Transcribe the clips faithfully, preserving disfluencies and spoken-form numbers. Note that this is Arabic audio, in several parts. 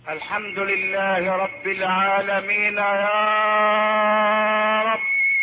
الحمد لله رب العالمين يا رب.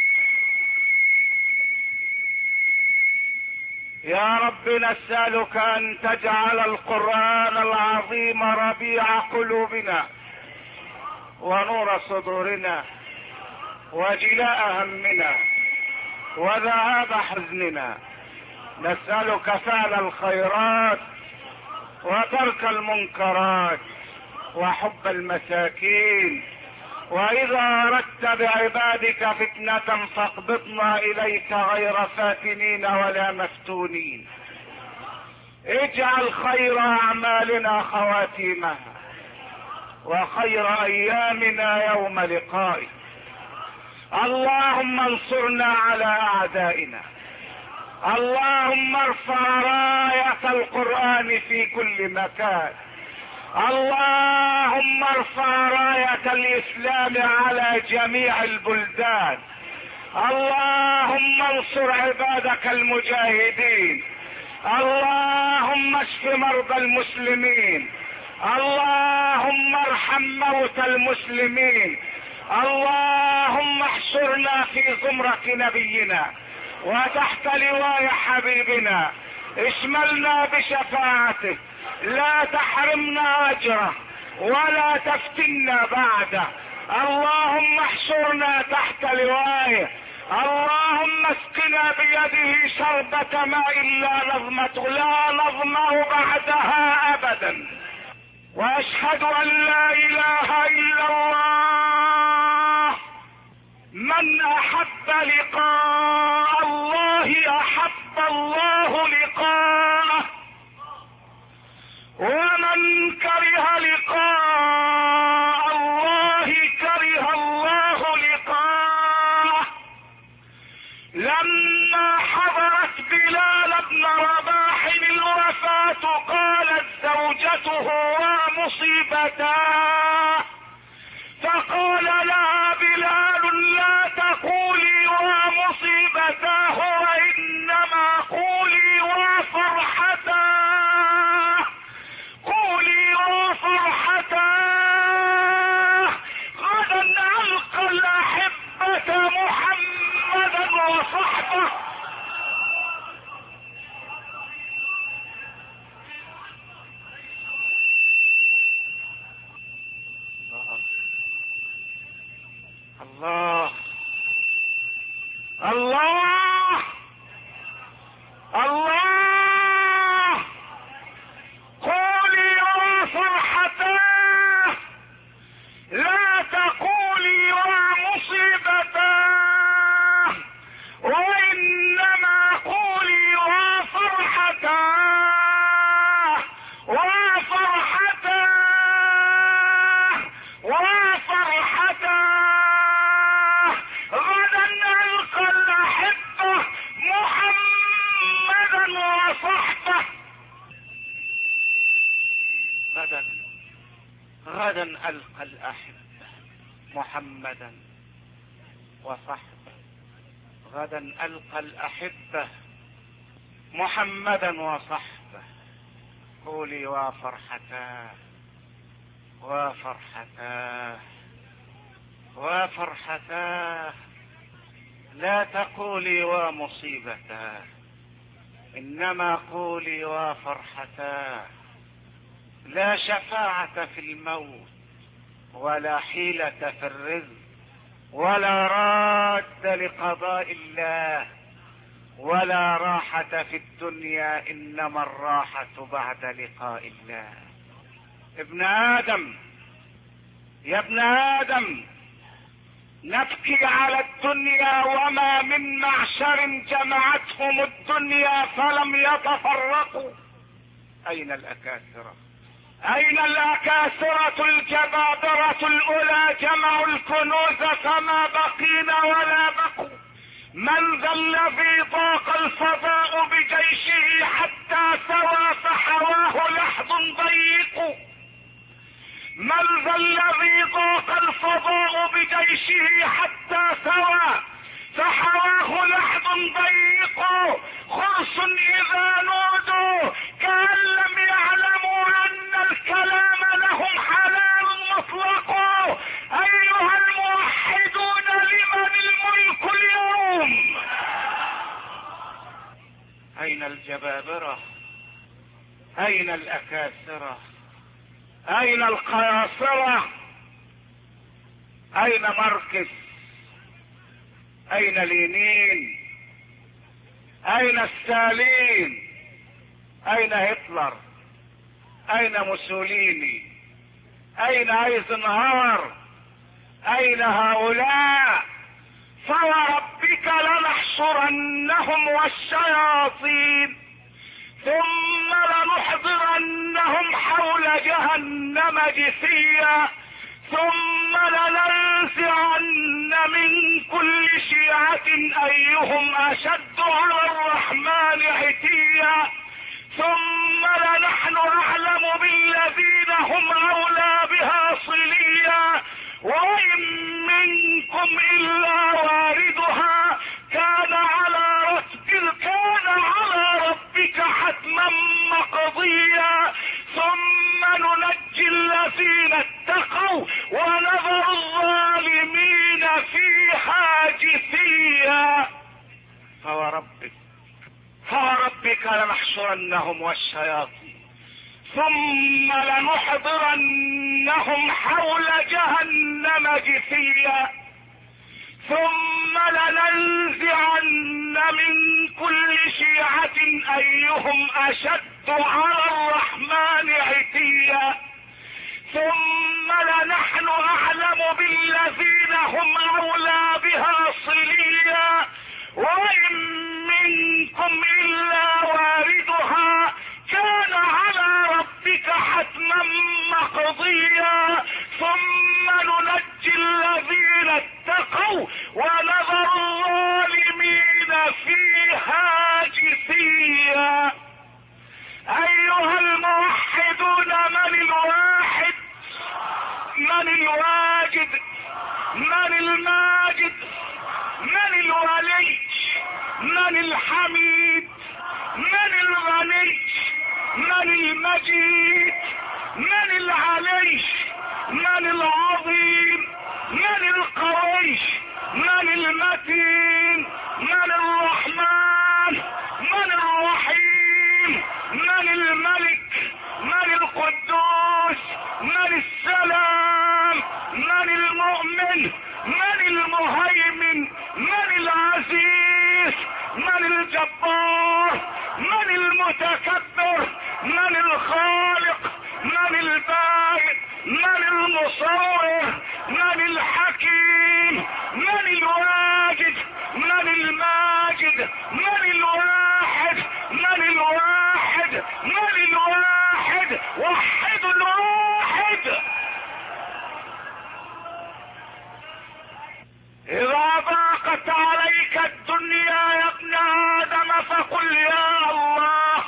يا رب نسألك أن تجعل القرآن العظيم ربيع قلوبنا ونور صدورنا وجلاء همنا وذهاب حزننا. نسألك فعل الخيرات وترك المنكرات وحب المساكين، وإذا أردت بعبادك فتنة فاقبضنا إليك غير فاتنين ولا مفتونين. اجعل خير أعمالنا خواتيمها وخير أيامنا يوم لقائك. اللهم انصرنا على أعدائنا. اللهم ارفع راية القرآن في كل مكان. اللهم ارفع راية الإسلام على جميع البلدان. اللهم انصر عبادك المجاهدين. اللهم اشف مرضى المسلمين. اللهم ارحم موتى المسلمين. اللهم احشرنا في زمرة نبينا وتحت لواء حبيبنا. اشملنا بشفاعته، لا تحرمنا اجره ولا تفتنا بعده. اللهم احشرنا تحت لوائه. اللهم اسقنا بيده شربة ماء لا نظمة لا نظمأ بعدها ابدا. واشهد ان لا اله الا الله. من احب لقاء الله احب الله لقاءه، ومن كره لقاء الله كره الله لقاءه. لما حضرت بلال بن رباح الوفاة قالت زوجته ومصيبتاه، فقال لها بلال لا تقولي ومصيبتاه وإنما قولي وفرحتاه. قولي وفرحتاه. غدا ألقى الأحبة محمدا وصحبه. الله الله الله. قولي وفرحتاه، لا تقولي ومصيبتاه وإنما قولي وفرحتاه وفرحتاه وفرحتاه. غدا ألقى الأحبة محمدا وصحبه. غدا غدا ألقى الأحبة محمدا وصحبه. غدا ألقى الأحبة محمدا وصحبه. قولي وفرحتاه وفرحتاه وفرحتاه. لا تقولي ومصيبتاه، إنما قولي وفرحتاه. لا شفاعة في الموت ولا حيلة في الرزق ولا راد لقضاء الله ولا راحة في الدنيا، إنما الراحة بعد لقاء الله. ابن آدم، يا ابن آدم، نبكي على الدنيا وما من معشر جمعتهم الدنيا فلم يتفرقوا. أين الأكاسرة؟ أين الأكاسرة الجبابرة الأولى؟ جمعوا الكنوز فما بقينا ولا بقوا. من ذا الذي ضاق الفضاء بجيشه حتى سوى فحواه لحظ ضيق؟ من ذا الذي ضاق الفضاء بجيشه حتى سوى فحواه لحظ ضيق؟ خرس إذا نودوا كأن لم يعلموا أن الكلام لهم حلال. الجبابرة؟ اين الاكاسرة؟ اين القياصرة؟ اين ماركس؟ اين لينين؟ اين ستالين؟ اين هتلر؟ اين موسوليني؟ اين ايزنهار؟ اين هؤلاء؟ فوربك لنحشرنهم والشياطين ثم لنحضرنهم حول جهنم جثيا ثم لننزعن من كل شيعة ايهم اشد على الرحمن عتيا ثم لنحن اعلم بالذين هم اولى بها صليا وإن منكم إلا واردها كان على ربك كان على ربك حتما مقضيا ثم ننجي الذين اتقوا ونذر الظالمين فيها جثيا. فوربك فوربك لنحشرنهم والشياطين ثم لنحضرنهم حول جهنم جثيا ثم لننزعن من كل شيعة ايهم اشد على الرحمن عتيا ثم لنحن اعلم بالذين هم اولى بها صليا وإن منكم الا واردها كان على ربك حتما مقضيا ثم ننجي الذين اتقوا ونذر الظالمين فيها جثيا. ايها الموحدون من الواحد؟ من الواجد؟ من الماجد؟ من الولي؟ من الحميد؟ من الغني؟ من المجيد؟ من العلي؟ من العظيم؟ من القوي؟ من المتين؟ من الرحمن؟ من الرحيم؟ من الملك؟ من القدوس؟ من السلام؟ من المؤمن؟ من المهيمن؟ من العزيز؟ من الجبار؟ من المتكبر؟ من الخالق؟ من البارئ؟ من المصور؟ من الحكيم؟ من الواجد؟ من الماجد؟ من الواحد؟ من الواحد؟ من الواحد؟ وحد الواحد. اذا ضاقت عليك الدنيا يا ابن ادم فقل يا الله.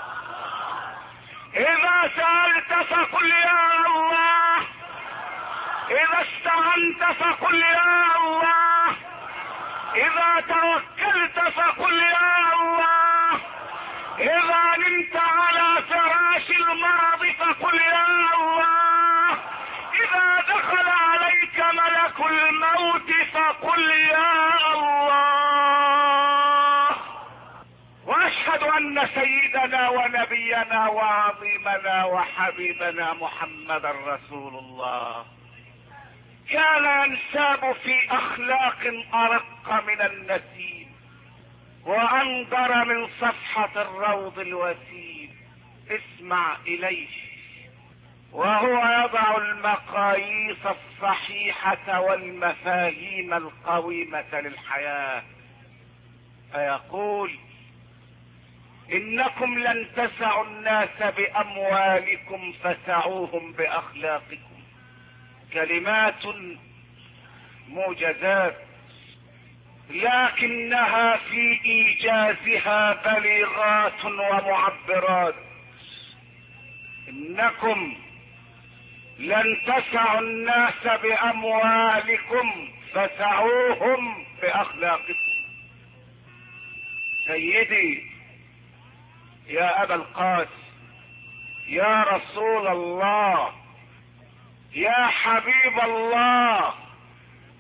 اذا سألت فقل يا الله. اذا استعنت فقل يا الله. اذا توكلت فقل يا الله. اذا نمت على فراش المرض فقل يا الله. اذا دخل عليك ملك الموت فقل يا الله. واشهد ان سيدنا ونبينا وعظيمنا وحبيبنا محمدا رسول الله كان ينساب في اخلاق ارق من النسيم وانظر من صفحة الروض الوسيم. اسمع اليه وهو يضع المقاييس الصحيحة والمفاهيم القويمة للحياة فيقول: انكم لن تسعوا الناس باموالكم فسعوهم باخلاقكم. كلمات موجزات لكنها في ايجازها بليغات ومعبرات. انكم لن تسعوا الناس باموالكم فسعوهم باخلاقكم. سيدي يا ابا القاسم، يا رسول الله، يا حبيب الله،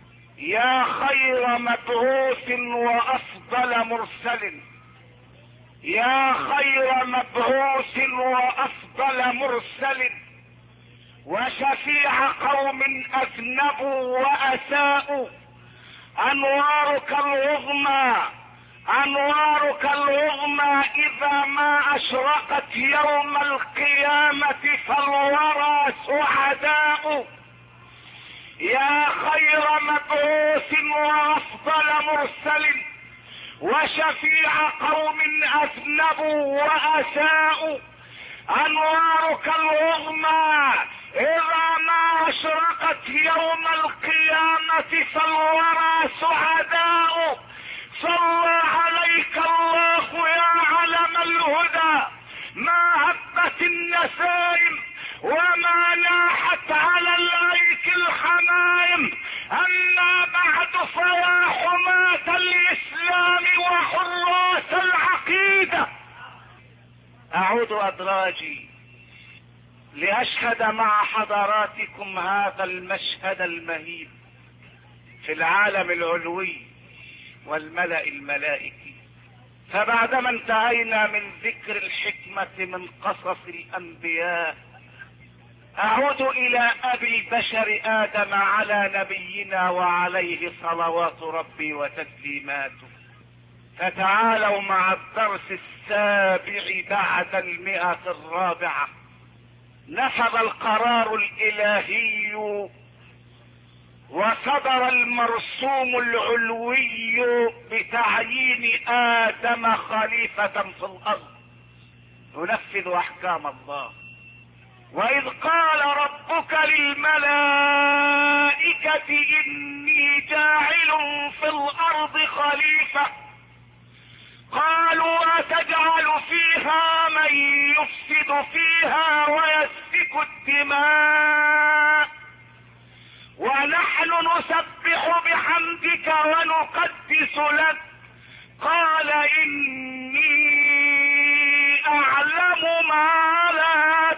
يا خير مبعوث وافضل مرسل، يا خير مبعوث وافضل مرسل وشفيع قوم اذنبوا واساءوا، انوارك العظمى انوارك العظمى اذا ما اشرقت يوم القيامة فالورى سعداء. يا خير مبعوث وافضل مرسل وشفيع قوم اذنبوا واساءوا، انوارك العظمى اذا ما اشرقت يوم القيامة فالورى سعداء. صلى عليك الله يا علم الهدى، ما هبت النسائم وما ناحت على الايك الحمائم، اما بعد فيا حماة الاسلام وحراس العقيدة، اعود ادراجي لاشهد مع حضراتكم هذا المشهد المهيب في العالم العلوي والملأ الملائكي. فبعدما انتهينا من ذكر الحكمة من قصص الانبياء، اعود الى ابي البشر ادم على نبينا وعليه صلوات ربي وتسليماته. فتعالوا مع الدرس السابع بعد المئة الرابعة. نفذ القرار الالهي وصدر المرسوم العلوي بتعيين ادم خليفة في الارض ينفذ احكام الله. واذ قال ربك للملائكة اني جاعل في الارض خليفة، قالوا اتجعل فيها من يفسد فيها ويسفك الدماء ونحن نسبح بحمدك ونقدس لك، قال اني اعلم ما لا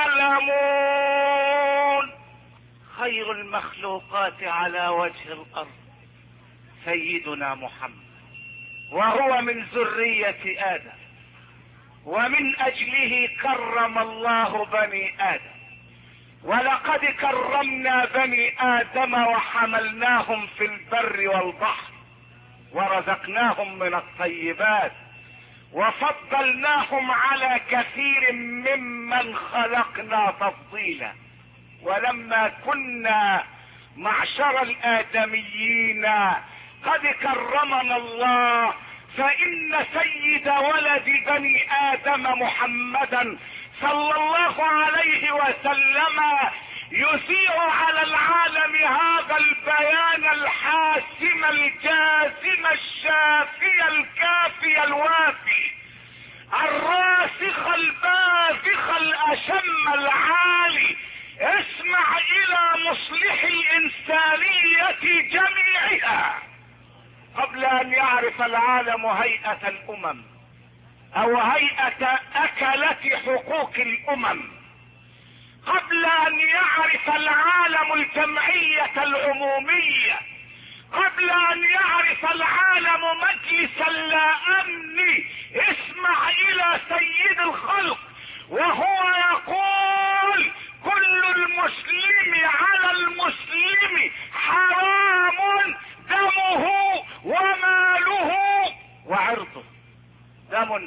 تعلمون. خير المخلوقات على وجه الارض سيدنا محمد، وهو من ذرية ادم، ومن اجله كرم الله بني ادم. ولقد كرمنا بني ادم وحملناهم في البر والبحر ورزقناهم من الطيبات وفضلناهم على كثير ممن خلقنا تفضيلا. ولما كنا معشر الادميين قد كرمنا الله، فان سيد ولد بني ادم محمدا صلى الله عليه وسلم يثير على العالم هذا البيان الحاسم الجازم الشافي الكافي الوافي الراسخ الباذخ الاشم العالي. اسمع الى مصلح الانسانية جميعها قبل ان يعرف العالم هيئة الامم او هيئة اكلة حقوق الامم، قبل ان يعرف العالم الجمعية العمومية، قبل ان يعرف العالم مجلس الامن. اسمع الى سيد الخلق وهو يقول كل المسلم على المسلم حرام دمه وماله وعرضه. دم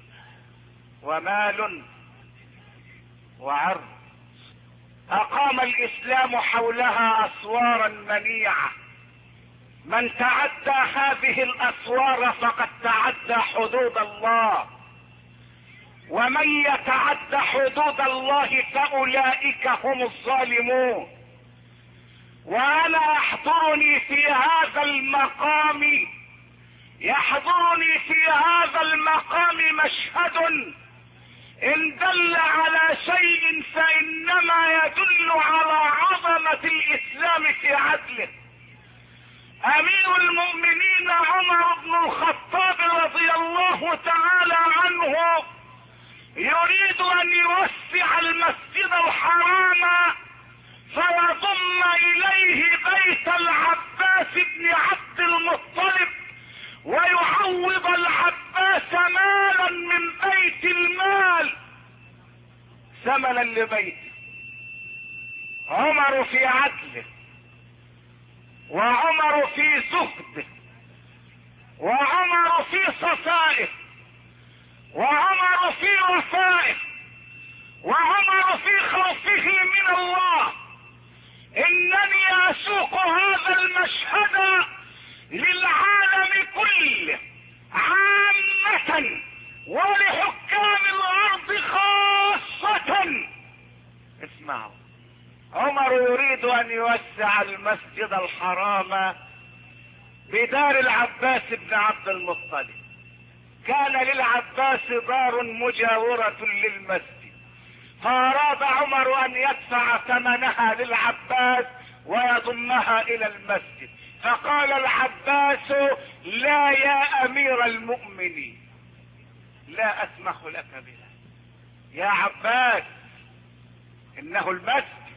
ومال وعرض. اقام الاسلام حولها اسوارا منيعة، من تعدى هذه الاسوار فقد تعدى حدود الله، ومن يتعدى حدود الله فاولئك هم الظالمون. وانا يحضرني في هذا المقام يحضرني في هذا المقام مشهد ان دل على شيء فانما يدل على عظمة الاسلام في عدله. امير المؤمنين عمر بن الخطاب رضي الله تعالى عنه يريد ان يوسع المسجد الحرام فيضم اليه بيت العباس بن عبد المطلب ويعوض العباس التمس مالا من بيت المال ثمنا لبيته. عمر في عدله، وعمر في زهده، وعمر في صفائه، وعمر في وفائه، وعمر في خوفه من الله. انني اسوق هذا المشهد للعالم كله عامة ولحكام الارض خاصة. اسمعوا، عمر يريد ان يوسع المسجد الحرام بدار العباس بن عبد المطلب. كان للعباس دار مجاورة للمسجد، فاراد عمر ان يدفع ثمنها للعباس ويضمها الى المسجد، فقال العباس: لا يا امير المؤمنين، لا اسمح لك بها يا عباس، انه المسجد،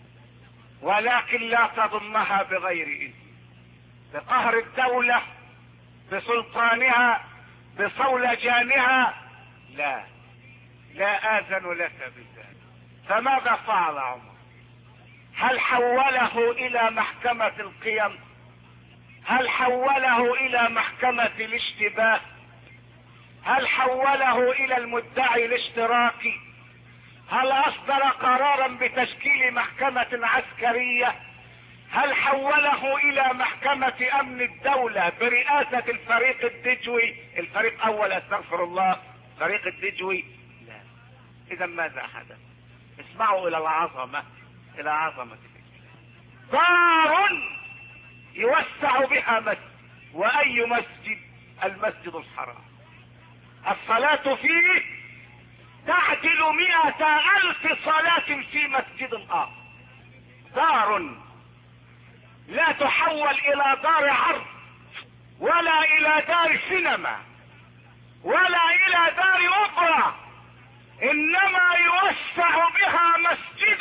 ولكن لا تضمها بغير اذن، بقهر الدولة، بسلطانها، بصولجانها، لا لا آذن لك بذلك. فماذا فعل عمر؟ هل حوله الى محكمة القيم؟ هل حوله الى محكمة الاشتباه؟ هل حوله الى المدعي الاشتراكي؟ هل اصدر قرارا بتشكيل محكمة عسكرية؟ هل حوله الى محكمة امن الدولة برئاسة الفريق الدجوي، الفريق اول استغفر الله، فريق الدجوي؟ لا. اذا ماذا حدث؟ اسمعوا الى العظمة، الى عظمة الاسلام. دار يوسع بها مسجد، واي مسجد؟ المسجد الحرام. الصلاة فيه تعدل مئة الف صلاة في مسجد اخر. دار لا تحول الى دار عرض، ولا الى دار سينما، ولا الى دار اوبرا، انما يوسع بها مسجد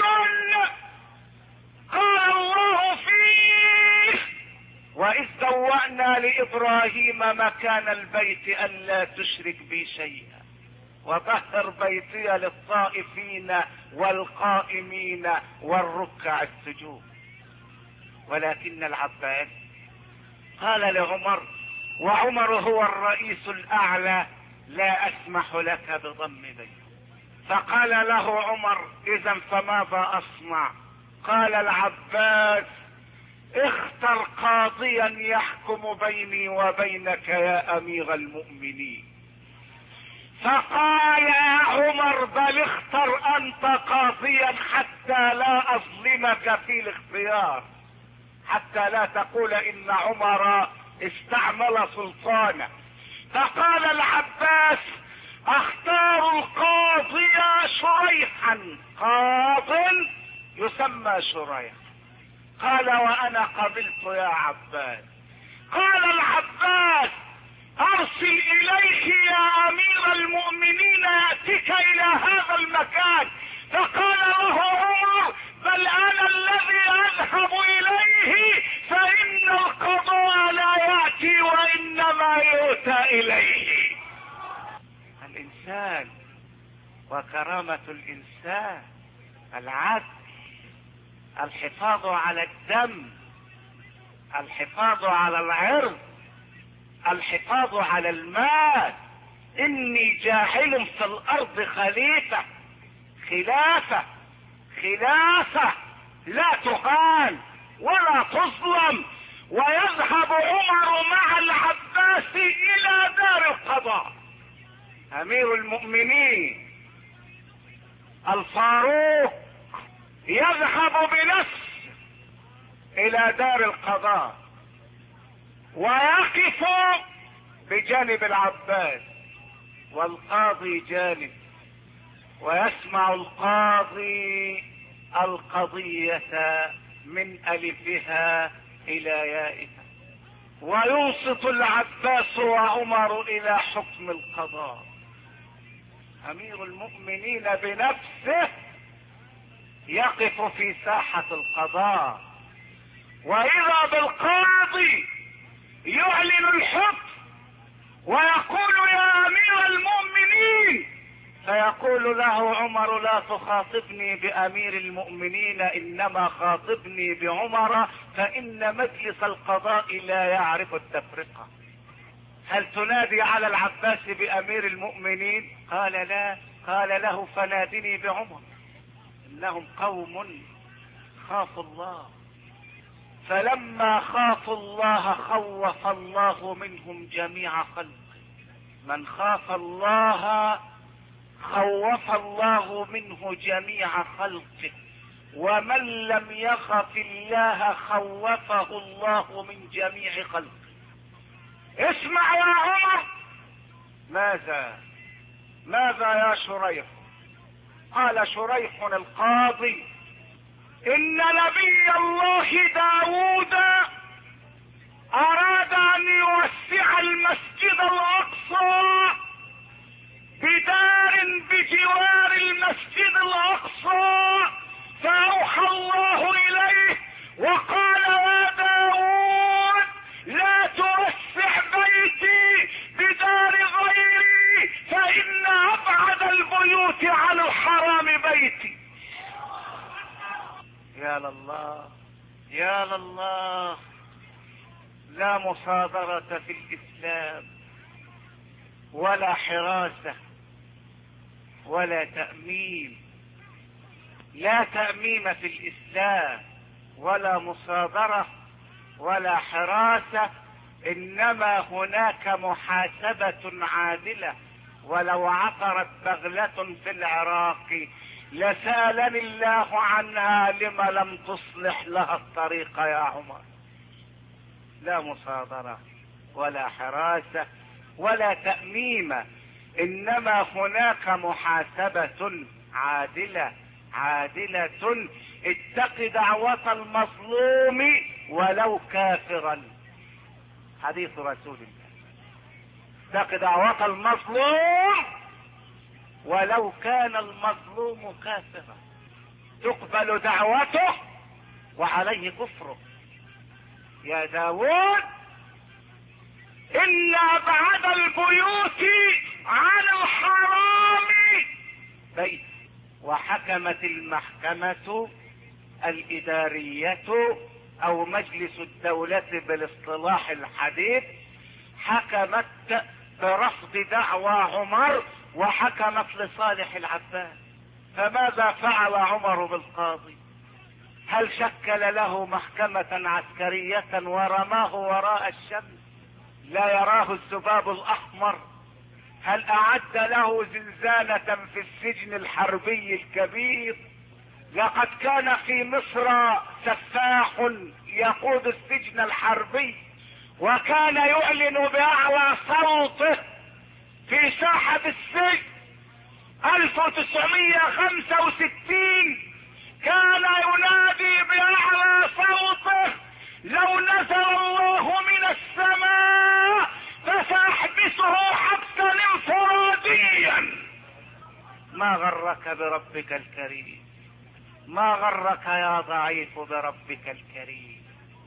قال الله فيه: واذ بوأنا لابراهيم مكان البيت الا تشرك بي شيئا وطهر بيتي للطائفين والقائمين والركع السجود. ولكن العباس قال لعمر، وعمر هو الرئيس الاعلى: لا اسمح لك بضم بيتي. فقال له عمر: اذا فماذا اصنع؟ قال العباس: اختر قاضيا يحكم بيني وبينك يا امير المؤمنين. فقال عمر: بل اختر انت قاضيا حتى لا اظلمك في الاختيار، حتى لا تقول ان عمر استعمل سلطانه. فقال العباس: اختار القاضي شريحا، قاض يسمى شريح. قال: وانا قبلت يا عباس. قال العباس: ارسل اليه يا امير المؤمنين ياتيك الى هذا المكان. فقال له عمر: بل انا الذي اذهب اليه، فان القضاء لا ياتي وانما يؤتى اليه. الانسان وكرامة الانسان العدل، الحفاظ على الدم، الحفاظ على العرض، الحفاظ على المال. اني جاعل في الارض خليفة، خلافة، خلافة لا تهان ولا تظلم. ويذهب عمر مع العباس الى دار القضاء. امير المؤمنين الفاروق يذهب بنفسه الى دار القضاء ويقف بجانب العباس، والقاضي جانب، ويسمع القاضي القضية من الفها الى يائها، وينصت العباس وعمر الى حكم القضاء. امير المؤمنين بنفسه يقف في ساحة القضاء، واذا بالقاضي يعلن الحكم ويقول يا امير المؤمنين، فيقول له عمر لا تخاطبني بامير المؤمنين، انما خاطبني بعمر، فان مجلس القضاء لا يعرف التفرقة. هل تنادي على العباس بامير المؤمنين؟ قال لا. قال له فنادني بعمر، انهم قوم خافوا الله، فلما خافوا الله خوف الله منهم جميع خلقه. من خاف الله خوف الله منه جميع خلقه، ومن لم يخف الله خوفه الله من جميع خلقه. اسمع يا عمر. ماذا ماذا يا شريح؟ قال شريح القاضي ان نبي الله داود اراد ان يوسع المسجد الاقصى بدار بجوار المسجد الاقصى، فاوحى الله اليه وقال يا داود لا توسع بيتي بدار غيري، فان ابعد البيوت عن الحرام بيتي. يا لله يا لله، لا مصادرة في الاسلام، ولا حراسة، ولا تأمين. لا تأمين في الاسلام، ولا مصادرة، ولا حراسة، انما هناك محاسبة عادلة. ولو عثرت بغلة في العراق لسألني الله عنها لم لم تصلح لها الطريق يا عمر. لا مصادرة ولا حراسة ولا تأميم، انما هناك محاسبة عادلة عادلة. اتق دعوة المظلوم ولو كافرا، حديث رسول الله. اتق دعوة المظلوم ولو كان المظلوم كافرا، تقبل دعوته وعليه كفره. يا داود إن أبعد البيوت عن الحرام بيت. وحكمت المحكمة الإدارية أو مجلس الدولة بالاصطلاح الحديث، حكمت برفض دعوى عمر وحكمت لصالح العباس. فماذا فعل عمر بالقاضي؟ هل شكل له محكمة عسكرية ورماه وراء الشمس لا يراه الذباب الأحمر؟ هل أعد له زنزانة في السجن الحربي الكبير؟ لقد كان في مصر سفاح يقود السجن الحربي، وكان يعلن بأعلى صوته في ساحة السجن ألف وتسعمائة وخمسة وستين، كان ينادي بأعلى صوته لو نزل الله من السماء فسأحبسه حبسا انفراديا. ما غرك بربك الكريم؟ ما غرك يا ضعيف بربك الكريم؟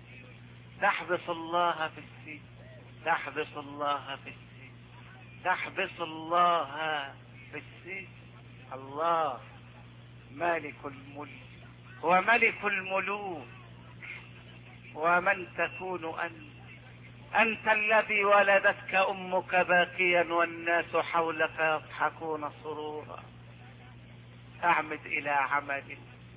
تحبس الله في السجن، تحبس الله في السجن، تحبس الله في السجن. الله مالك الملك وملك الملوك. ومن تكون أنت؟ أنت الذي ولدتك أمك باكيا والناس حولك يضحكون سرورا. أعمد إلى عمل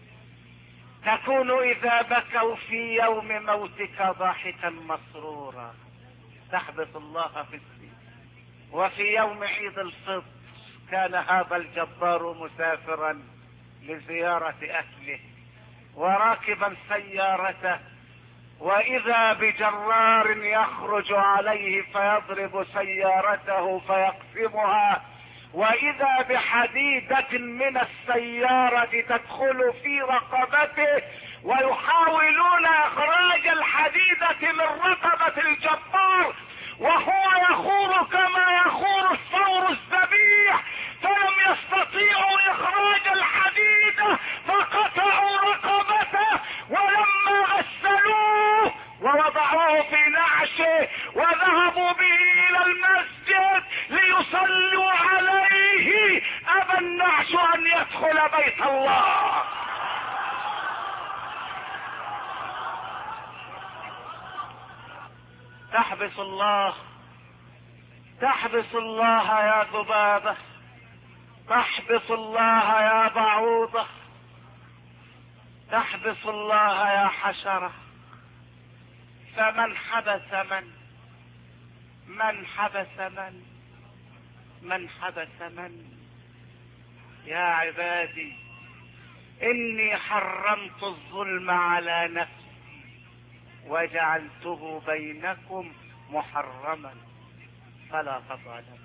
تكون إذا بكوا في يوم موتك ضاحكا مسرورا. تحبس الله في السجن. وفي يوم عيد الفطر كان هذا الجبار مسافرا لزيارة أهله وراكبا سيارته، وإذا بجرار يخرج عليه فيضرب سيارته فيقسمها، وإذا بحديدة من السيارة تدخل في رقبته ويحاولون إخراج الحديدة من رقبة الجبار، وهو يخور كما يخور الثور الذبيح، فلم يستطيعوا إخراج الحديدة فقطعوا رقبته، ولما غسلوه ووضعوه في نعشه وذهبوا به إلى المسجد تصلوا عليه ابى النعش ان يدخل بيت الله. تحبس الله، تحبس الله يا ذبابة، تحبس الله يا بعوضة، تحبس الله يا حشرة. فمن حبس من من حبس من من حبس من يا عبادي إني حرمت الظلم على نفسي وجعلته بينكم محرما فلا تظالموا.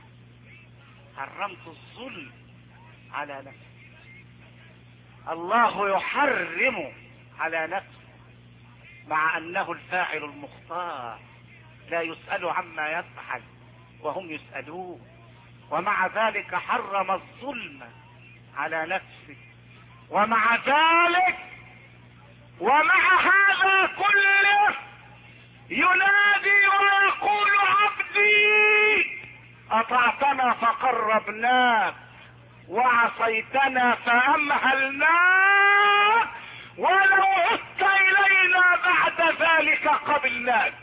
حرمت الظلم على نفسي، الله يحرم على نفسه مع أنه الفاعل المختار لا يسأل عما يفعل وهم يسألون، ومع ذلك حرم الظلم على نفسه. ومع ذلك ومع هذا كله ينادي ويقول عبدي أطعتنا فقربناك وعصيتنا فأمهلناك ولو عدت إلينا بعد ذلك قبلناك.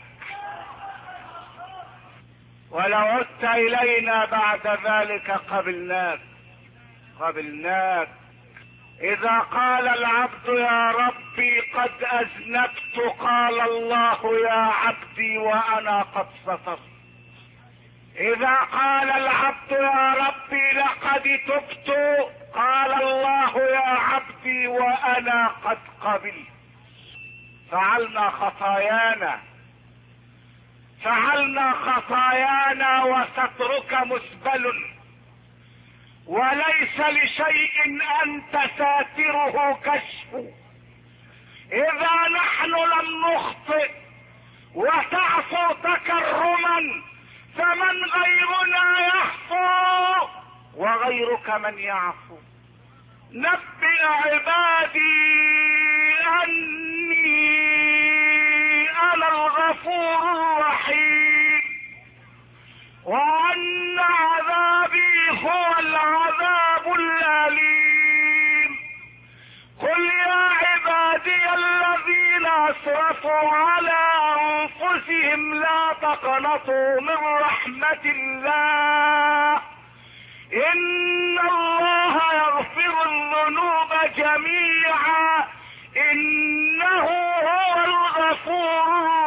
ولو عدت إلينا بعد ذلك قبلناك قبلناك إذا قال العبد يا ربي قد أذنبت قال الله يا عبدي وأنا قد سترت. إذا قال العبد يا ربي لقد تبت قال الله يا عبدي وأنا قد قبلت. فعلنا خطايانا فعلنا خطايانا وسترك مسبل، وليس لشيء أنت ساتره كشف. إذا نحن لم نخطئ وتعفو تكرما فمن غيرنا يعفو وغيرك من يعفو. نبئ عبادي أني أنا الغفور الرحيم وأن عذابي هو العذاب الأليم. قل يا عبادي الذين أسرفوا على أنفسهم لا تقنطوا من رحمة الله إن الله يغفر الذنوب جميعا إنه هو الغفور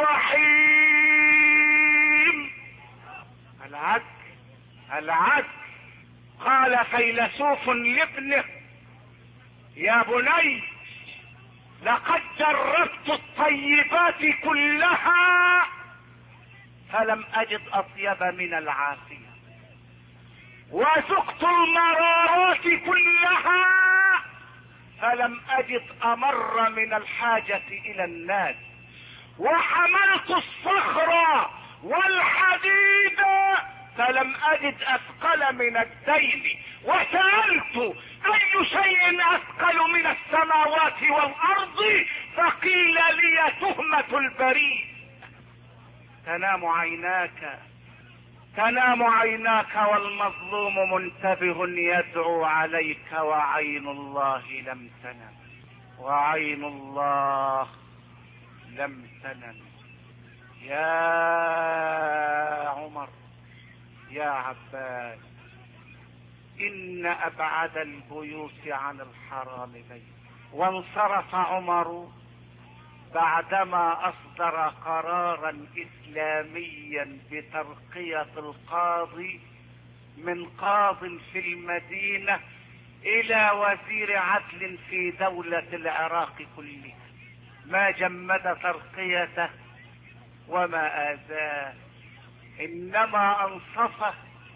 الرحيم. العدل العدل. قال فيلسوف لابنه يا بني لقد جربت الطيبات كلها فلم أجد أطيب من العافية، وذقت المرارات كلها فلم أجد أمر من الحاجة إلى الناس، وحملت الصخر والحديد فلم أجد أثقل من الدين، وسألت أي شيء أثقل من السماوات والأرض فقيل لي تهمة البريد. تنام عيناك تنام عيناك والمظلوم منتبه يدعو عليك وعين الله لم تنم وعين الله لم تنم. يا عمر يا عباس إن أبعد البيوت عن الحرام بيت. وانصرف عمر بعدما أصدر قرارا إسلاميا بترقية القاضي من قاض في المدينة إلى وزير عدل في دولة العراق كلها. ما جمد ترقيته وما آذاه، إنما أنصفه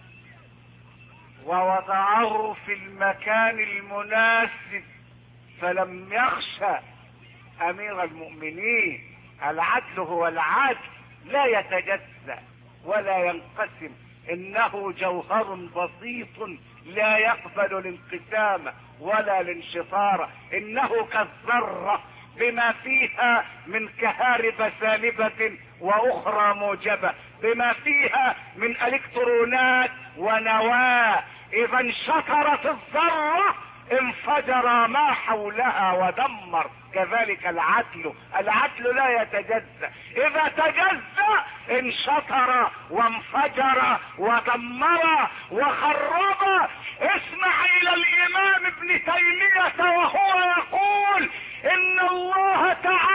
ووضعه في المكان المناسب، فلم يخشى أمير المؤمنين. العدل هو العدل، لا يتجزأ ولا ينقسم، إنه جوهر بسيط لا يقبل الانقسام ولا الانشطار، إنه كالذرة بما فيها من كهارب سالبة وأخرى موجبة، بما فيها من الكترونات ونواة. اذا انشطرت الذرة انفجر ما حولها ودمر. كذلك العدل، العدل لا يتجزأ، اذا تجزأ انشطر وانفجر ودمر وخرب. اسمع الى الامام ابن تيمية وهو يقول ان الله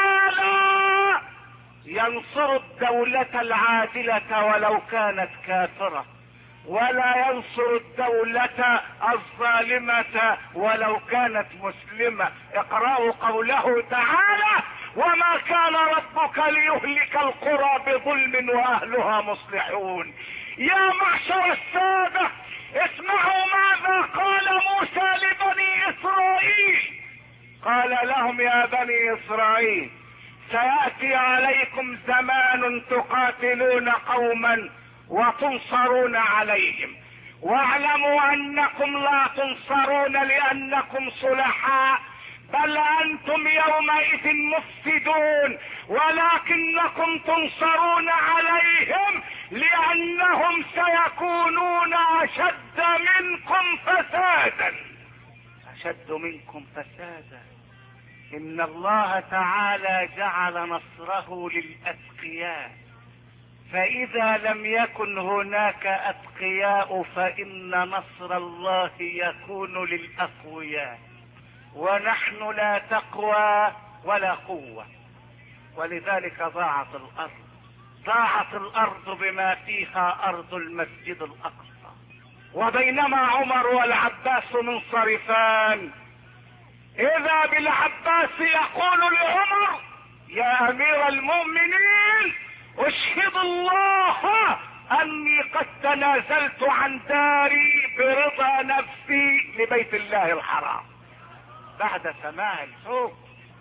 تعالى ينصر الدولة العادلة ولو كانت كافرة، ولا ينصر الدولة الظالمة ولو كانت مسلمة. اقرأوا قوله تعالى: وما كان ربك ليهلك القرى بظلم واهلها مصلحون. يا معشر السادة، اسمعوا ماذا قال موسى لبني اسرائيل. قال لهم: يا بني اسرائيل، سيأتي عليكم زمان تقاتلون قوما وتنصرون عليهم، واعلموا انكم لا تنصرون لانكم صلحاء، بل انتم يومئذ مفسدون، ولكنكم تنصرون عليهم لانهم سيكونون اشد منكم فسادا. اشد منكم فسادا. ان الله تعالى جعل نصره للاتقياء، فاذا لم يكن هناك اتقياء فان نصر الله يكون للاقوياء، ونحن لا تقوى ولا قوة. ولذلك ضاعت الارض، ضاعت الارض بما فيها ارض المسجد الاقصى. وبينما عمر والعباس منصرفان، اذا بالعباس يقول لعمر: يا امير المؤمنين، اشهد الله اني قد تنازلت عن داري برضا نفسي لبيت الله الحرام، بعد سماع الحكم،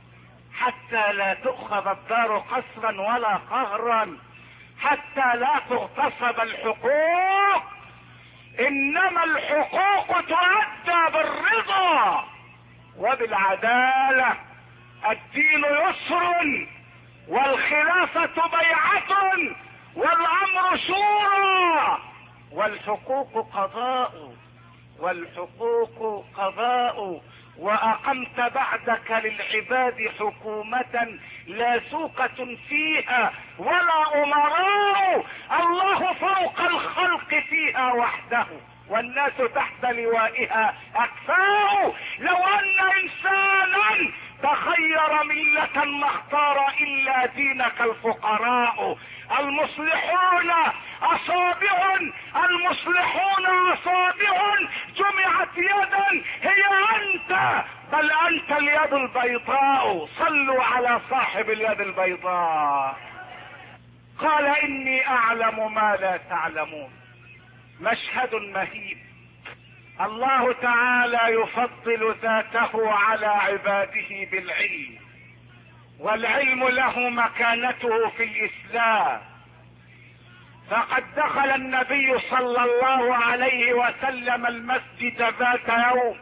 حتى لا تؤخذ الدار قسرا ولا قهرا، حتى لا تغتصب الحقوق. انما الحقوق تؤدى بالرضا وبالعدالة. الدين يسر، والخلافة بيعة، والامر شورى، والحقوق قضاء، والحقوق قضاء. واقمت بعدك للعباد حكومة لا سوقة فيها ولا امراء، الله فوق الخلق فيها وحده، والناس تحت لوائها اكفاء. لو ان انسانا تخير ملة ما اختار الا دينك الفقراء. المصلحون اصابع، المصلحون اصابع جمعت يدا هي انت، بل انت اليد البيضاء. صلوا على صاحب اليد البيضاء. قال: اني اعلم ما لا تعلمون. مشهد مهيب. الله تعالى يفضل ذاته على عباده بالعلم، والعلم له مكانته في الاسلام. فقد دخل النبي صلى الله عليه وسلم المسجد ذات يوم،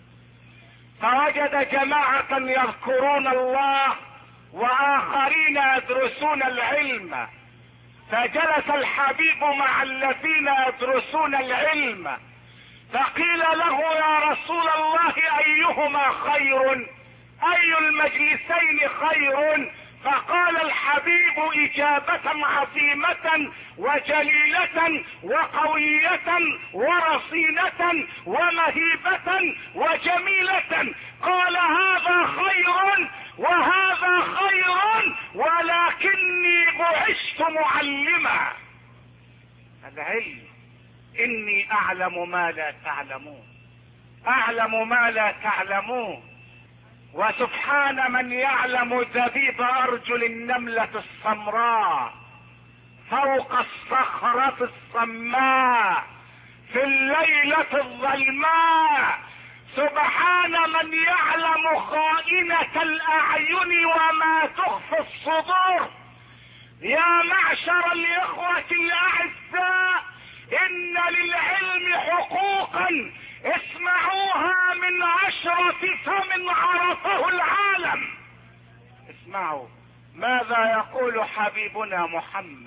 فوجد جماعة يذكرون الله واخرين يدرسون العلم، فجلس الحبيب مع الذين يدرسون العلم، فقيل له: يا رسول الله، ايهما خير؟ اي المجلسين خير؟ فقال الحبيب اجابة عظيمة وجليلة وقوية ورصينة ومهيبة وجميلة، قال: هذا خير وهذا خير، ولكني بعثت معلما. العلم. اني اعلم ما لا تعلمون، اعلم ما لا تعلمون. وسبحان من يعلم دبيب ارجل النملة السمراء فوق الصخرة الصماء في الليلة الظلماء. سبحان من يعلم خائنة الاعين وما تخفي الصدور. يا معشر الاخوة الاعزاء، ان للعلم حقوقا اسمعوها من عشرة فم عرفه العالم. اسمعوا ماذا يقول حبيبنا محمد.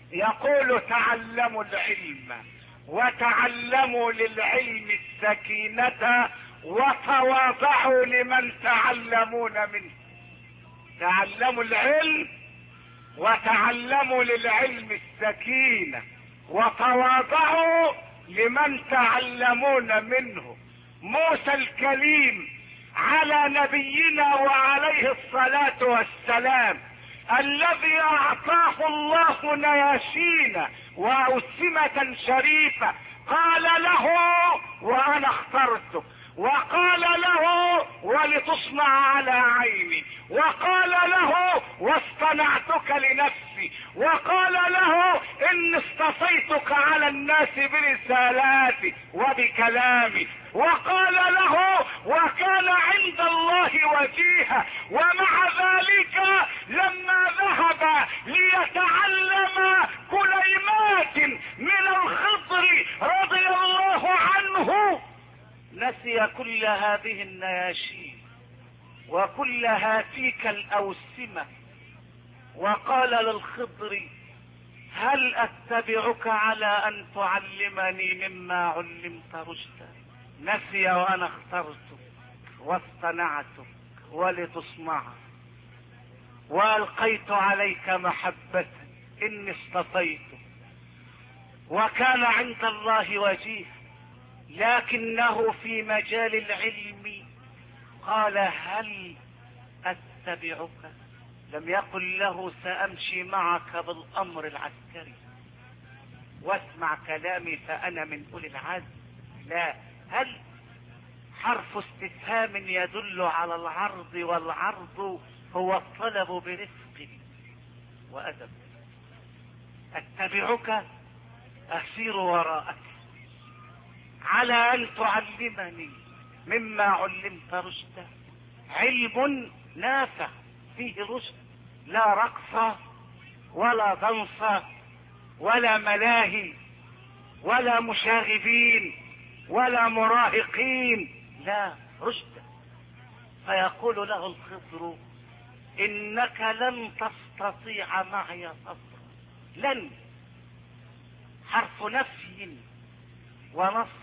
يقول تعلموا العلم وتعلموا للعلم السكينة وتواضعوا لمن تعلمون منه. تعلموا العلم وتعلموا للعلم السكينة وتواضعوا لمن تعلمون منه. موسى الكليم على نبينا وعليه الصلاة والسلام الذي اعطاه الله نياشين واوسمة شريفة قال له وانا اخترتك، وقال له ولتصنع على عيني، وقال له واصطنعتك لنفسي، وقال له اني اصطفيتك على الناس برسالاتي وبكلامي، وقال له وكان عند الله وجيها. ومع ذلك لما ذهب ليتعلم كلمات من الخضر رضي الله عنه نسي كل هذه النياشين وكل هاتيك الأوسمة، وقال للخضر هل أتبعك على أن تعلمني مما علمت رشدا. نسي وأنا اخترتك واصطنعتك ولتصنع، وألقيت عليك محبة إني اصطفيتك، وكان عند الله وجيه. لكنه في مجال العلم قال هل أتبعك، لم يقل له سأمشي معك بالأمر العسكري واسمع كلامي فأنا من أولي العزم. لا، هل حرف استفهام يدل على العرض، والعرض هو الطلب برفق وأدب. أتبعك أسير وراءك على أن تعلمني مما علمت رشدا. علم نافع فيه رشد، لا رقص ولا ضنص ولا ملاهي ولا مشاغبين ولا مراهقين، لا، رشد. فيقول له الخضر إنك لن تستطيع معي صبرا. لن حرف نفي ونصب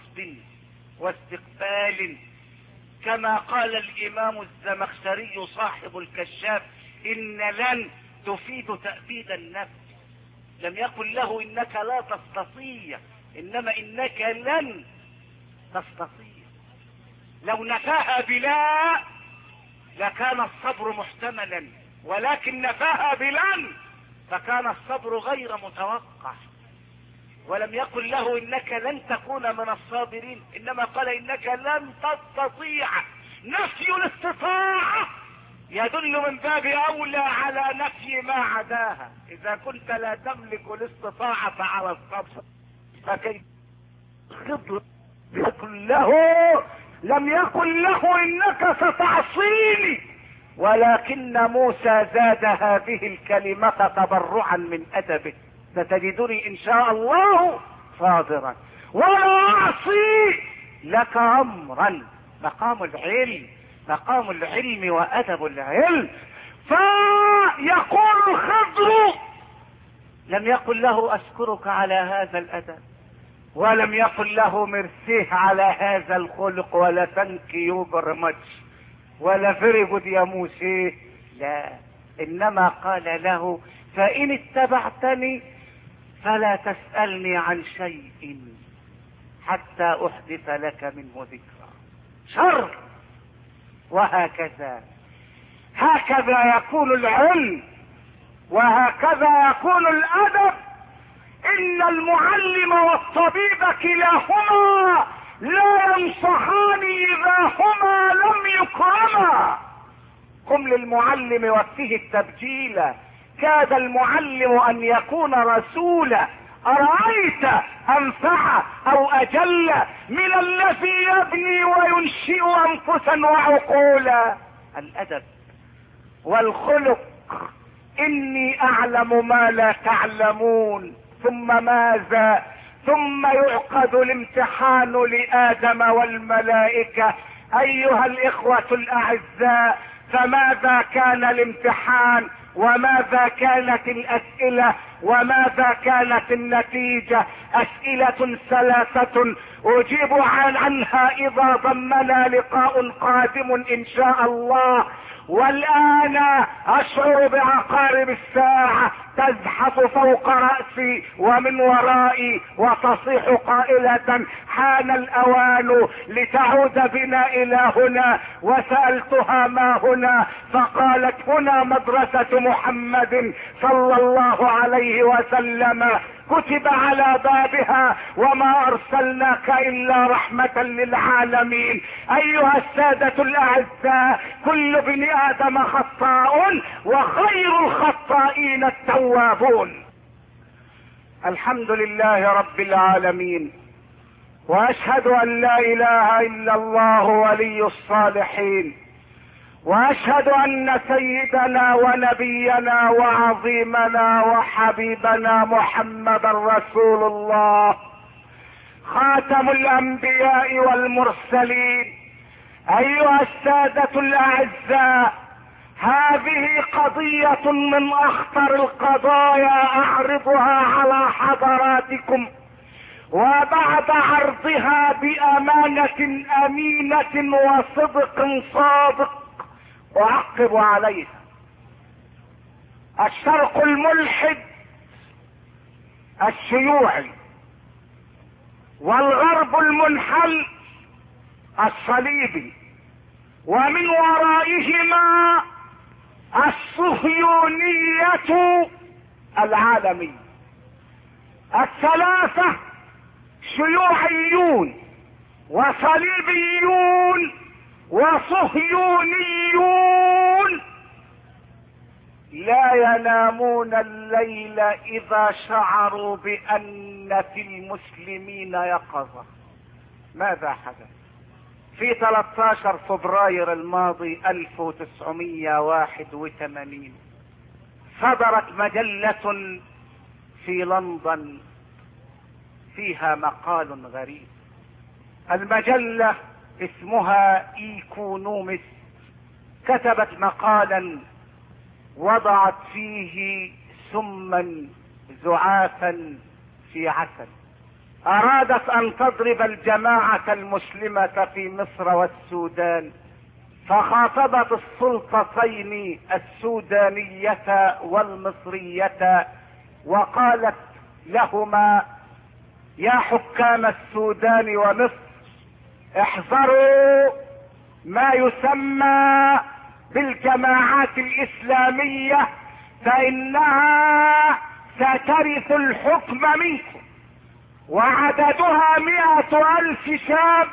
واستقبال، كما قال الإمام الزمخشري صاحب الكشاف إن لن تفيد تأبيد النفي. لم يقل له إنك لا تستطيع، إنما إنك لن تستطيع. لو نفاها بلا لكان الصبر محتملا، ولكن نفاها بلن فكان الصبر غير متوقع. ولم يقل له إنك لن تكون من الصابرين، إنما قال إنك لن تستطيع. نفي الاستطاعة يدل من باب أولى على نفي ما عداها. إذا كنت لا تملك الاستطاعة على الصبر فكيف خضر يقول له لم يقل له إنك ستعصيني، ولكن موسى زاد هذه الكلمة تبرعا من أدبه. ستجدني إن شاء الله صابرا ولا أعصي لك أمرا. مقام العلم، مقام العلم وأدب العلم. فيقول الخضر لم يقل له أشكرك على هذا الأدب، ولم يقل له مرسيه على هذا الخلق، ولا ثانك يو فيري ماتش، ولا فيري جود يا موسى. لا، إنما قال له فإن اتبعتني فلا تسألني عن شيء حتى أحدث لك منه ذكرى. شر. وهكذا هكذا يكون العلم، وهكذا يكون الأدب. إن المعلم والطبيب كلاهما لا ينصحان إذا هما لم يكرما. قم للمعلم وفيه التبجيل، كاد المعلم أن يكون رسولا. أرأيت أنفع أو أجل من الذي يبني وينشئ أنفسا وعقولا. الأدب والخلق. إني أعلم ما لا تعلمون. ثم ماذا؟ ثم يعقد الامتحان لآدم والملائكة. أيها الإخوة الأعزاء، فماذا كان الامتحان؟ وماذا كانت الاسئلة وماذا كانت النتيجة؟ اسئلة ثلاثة اجيب عن عنها اذا ضمنا لقاء قادم ان شاء الله. والان اشعر بعقارب الساعة تزحف فوق رأسي ومن ورائي وتصيح قائلة حان الاوان لتعود بنا الى هنا. وسألتها ما هنا فقالت هنا مدرسة محمد صلى الله عليه وسلم، كتب على بابها وما ارسلناك الا رحمة للعالمين. ايها السادة الاعزاء، كل ابن ادم خطاء وخير الخطائين التوابون. الحمد لله رب العالمين، واشهد ان لا اله الا الله ولي الصالحين، واشهد ان سيدنا ونبينا وعظيمنا وحبيبنا محمدا رسول الله خاتم الانبياء والمرسلين. ايها السادة الاعزاء، هذه قضية من اخطر القضايا اعرضها على حضراتكم، وبعد عرضها بامانة امينة وصدق صادق اعقب عليها. الشرق الملحد الشيوعي والغرب المنحل الصليبي، ومن ورائهما الصهيونية العالمية. الثلاثة شيوعيون وصليبيون وصهيونيون لا ينامون الليل اذا شعروا بان في المسلمين يقظة. ماذا حدث؟ في ثلاثة عشر فبراير الماضي ألف وتسعمائة وواحد وثمانين صدرت مجلة في لندن فيها مقال غريب. المجلة اسمها ايكونومست، كتبت مقالا وضعت فيه سما زعافا في عسل، ارادت ان تضرب الجماعة المسلمة في مصر والسودان، فخاطبت السلطتين السودانية والمصرية وقالت لهما يا حكام السودان ومصر احذروا ما يسمى بالجماعات الاسلامية فانها سترث الحكم منكم، وعددها مئة الف شاب.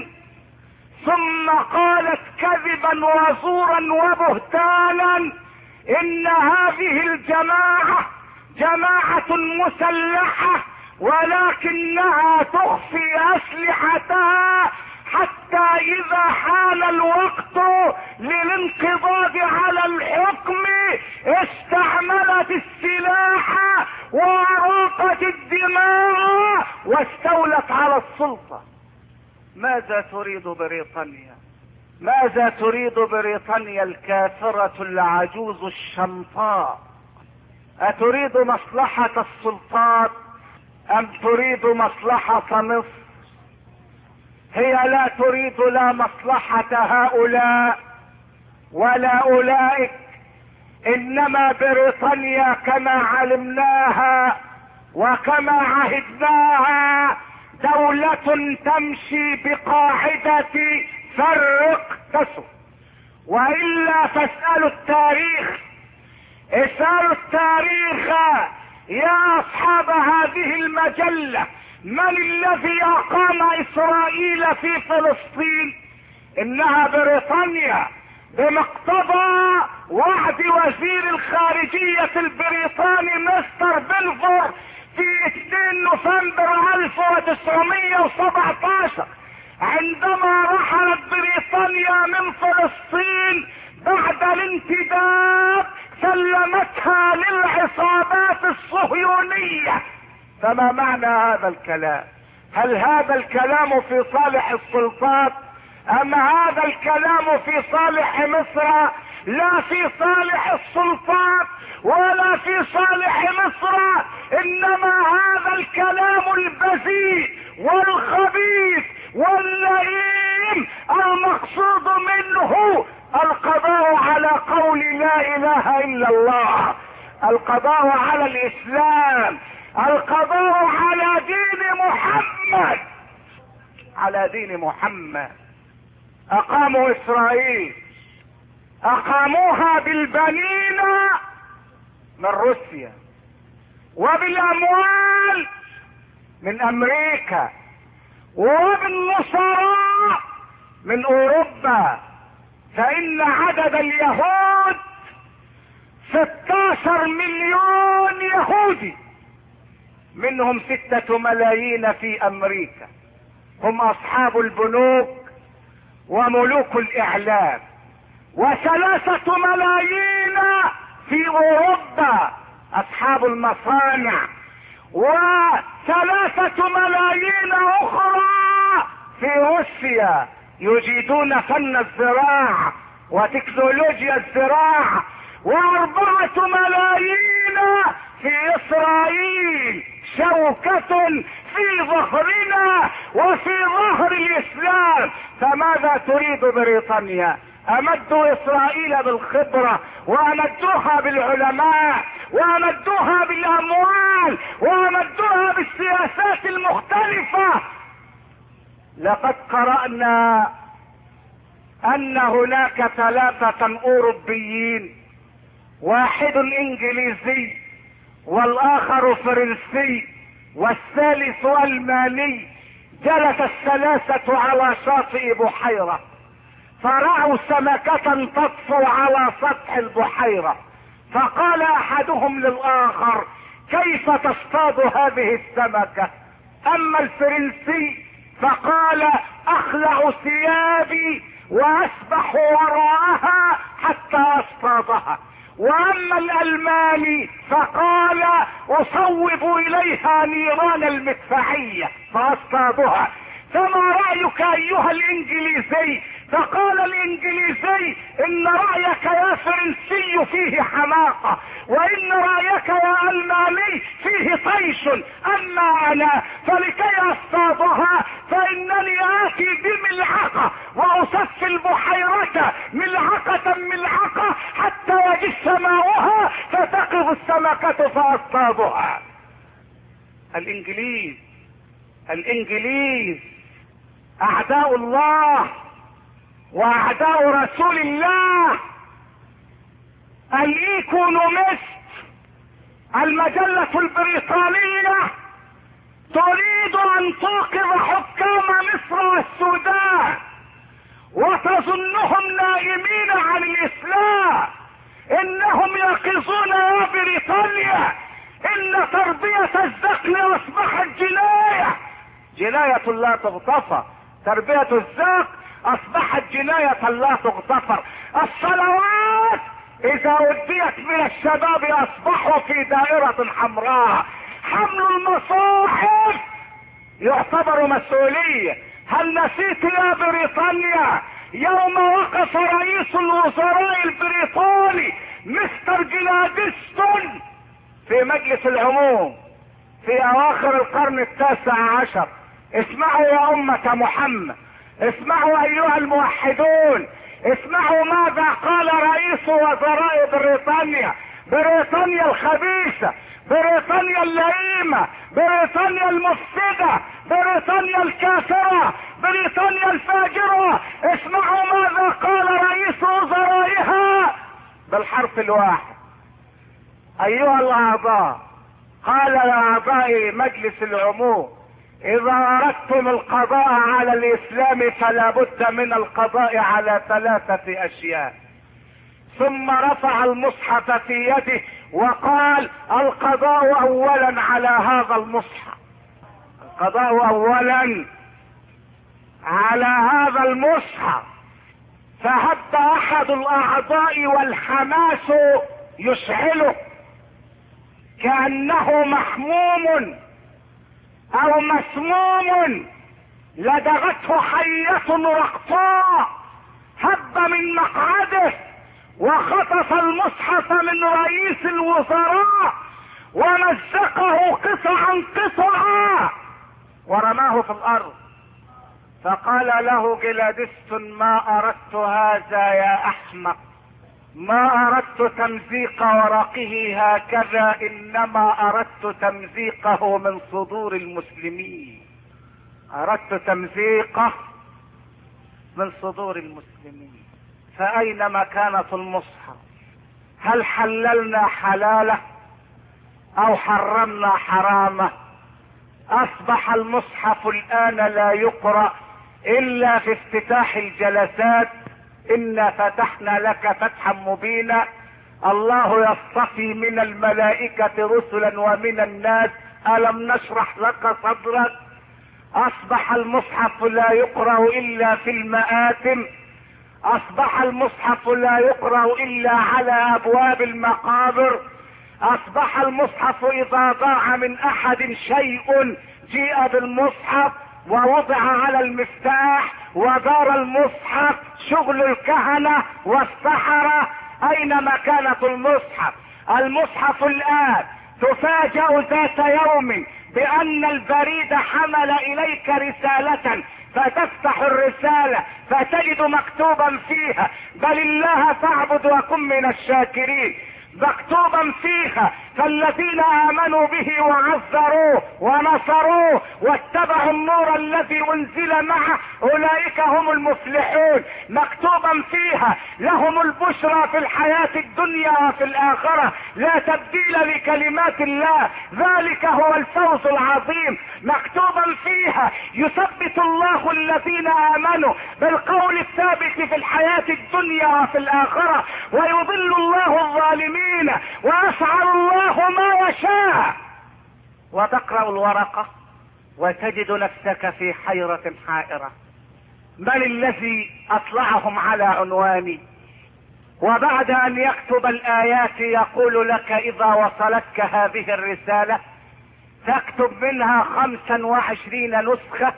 ثم قالت كذبا وزورا وبهتانا ان هذه الجماعة جماعة مسلحة ولكنها تخفي اسلحتها حتى اذا حان الوقت للانقضاض على الحكم استعملت السلاح واراقت الدماء واستولت على السلطة. ماذا تريد بريطانيا؟ ماذا تريد بريطانيا الكافرة العجوز الشمطاء؟ اتريد مصلحة السلطات ام تريد مصلحة مصر؟ هي لا تريد لا مصلحة هؤلاء ولا اولئك، انما بريطانيا كما علمناها وكما عهدناها دولة تمشي بقاعدة فرق تسد. والا فاسألوا التاريخ، اسألوا التاريخ يا اصحاب هذه المجلة، من الذي اقام اسرائيل في فلسطين؟ انها بريطانيا بمقتضى وعد وزير الخارجية البريطاني مستر بلفور في اثنين نوفمبر ألف وتسعمائة وسبعة عشر عندما رحلت بريطانيا من فلسطين بعد الانتداب سلمتها للعصابات الصهيونية. فما معنى هذا الكلام؟ هل هذا الكلام في صالح السلطات ام هذا الكلام في صالح مصر؟ لا في صالح السلطات ولا في صالح مصر، انما هذا الكلام البذيء والخبيث واللئيم المقصود منه القضاء على قول لا اله الا الله، القضاء على الاسلام، القضاء على دين محمد، على دين محمد. اقاموا اسرائيل، اقاموها بالبنين من روسيا وبالاموال من امريكا وبالنصراء من اوروبا، فان عدد اليهود ستاشر مليون يهودي، منهم ستة ملايين في امريكا، هم اصحاب البنوك وملوك الاعلام، وثلاثة ملايين في اوروبا اصحاب المصانع، وثلاثة ملايين اخرى في روسيا يجيدون فن الزراعة وتكنولوجيا الزراعة، واربعة ملايين في اسرائيل، شوكة في ظهرنا وفي ظهر الاسلام. فماذا تريد بريطانيا؟ امدوا اسرائيل بالخبرة وامدوها بالعلماء وامدوها بالاموال وامدوها بالسياسات المختلفة. لقد قرأنا ان هناك ثلاثة اوروبيين، واحد انجليزي والاخر فرنسي والثالث الماني، جلس الثلاثة على شاطئ بحيرة فرأوا سمكة تطفو على سطح البحيرة، فقال احدهم للاخر كيف تصطاد هذه السمكة؟ اما الفرنسي فقال اخلع ثيابي واسبح وراءها حتى اصطادها، واما الالماني فقال اصوب اليها نيران المدفعية فاصطادها. فما رأيك ايها الانجليزي؟ فقال الانجليزي ان رأيك يا فرنسي فيه حماقة، وان رأيك يا الماني فيه طيش، اما انا فلكي اصطادها فانني اتي بملعقة واصفي البحيرة ملعقة ملعقة حتى يجس ماؤها فتقف السمكة فاصطادها. الانجليز الانجليز اعداء الله واعداء رسول الله. الايكونومست المجلة البريطانية تريد ان توقظ حكام مصر والسودان وتظنهم نائمين عن الاسلام، انهم يقظون يا بريطانيا، ان تربية الذكر اصبحت جناية، جناية لا تغتفر، تربية الذكر اصبحت جناية لا تغتفر. الصلوات اذا اديت من الشباب اصبحوا في دائرة حمراء، حمل المصاحف يعتبر مسؤولية. هل نسيت يا بريطانيا يوم وقف رئيس الوزراء البريطاني مستر جلادستون في مجلس العموم في اواخر القرن التاسع عشر؟ اسمعوا يا امة محمد، اسمعوا ايها الموحدون، اسمعوا ماذا قال رئيس وزراء بريطانيا، بريطانيا الخبيثة، بريطانيا اللئيمة، بريطانيا المفسدة، بريطانيا الكافرة، بريطانيا الفاجرة. اسمعوا ماذا قال رئيس وزرائها بالحرف الواحد. ايها الاعضاء، قال لاعضاء مجلس العموم اذا اردتم القضاء على الاسلام فلا بد من القضاء على ثلاثة اشياء. ثم رفع المصحف في يده وقال القضاء اولا على هذا المصحف، القضاء اولا على هذا المصحف. فهب احد الاعضاء والحماس يشعله كأنه محموم او مسموم لدغته حية رقطاء، هب من مقعده وخطف المصحف من رئيس الوزراء ومزقه قطعا قطعا ورماه في الارض. فقال له جلادست: ما اردت هذا يا احمق، ما اردت تمزيق ورقه هكذا، انما اردت تمزيقه من صدور المسلمين، اردت تمزيقه من صدور المسلمين. فاين مكانة المصحف؟ هل حللنا حلاله او حرمنا حرامه؟ اصبح المصحف الان لا يقرأ الا في افتتاح الجلسات. انا فتحنا لك فتحا مبينا، الله يصطفي من الملائكة رسلا ومن الناس، الم نشرح لك صدرك. اصبح المصحف لا يقرأ الا في المآتم، اصبح المصحف لا يقرأ الا على ابواب المقابر، اصبح المصحف اذا ضاع من احد شيء جيء بالمصحف ووضع على المفتاح ودار المصحف، شغل الكهنة والسحرة. اين مكانة المصحف؟ المصحف الان تفاجأ ذات يوم بان البريد حمل اليك رسالة، فتفتح الرسالة فتجد مكتوبا فيها: بل الله فاعبد وكن من الشاكرين. مكتوبا فيها: فالذين امنوا به وعزروه ونصروه واتبعوا النور الذي انزل معه اولئك هم المفلحون. مكتوبا فيها: لهم البشرى في الحياة الدنيا وفي الاخرة، لا تبديل لكلمات الله، ذلك هو الفوز العظيم. مكتوبا فيها: يثبت الله الذين امنوا بالقول الثابت في الحياة الدنيا وفي الاخرة، ويضل الله الظالمين ويفعل الله ما يشاء. وتقرأ الورقة وتجد نفسك في حيرة حائرة: من الذي اطلعهم على عنواني؟ وبعد ان يكتب الايات يقول لك: اذا وصلتك هذه الرسالة تكتب منها خمسا وعشرين نسخة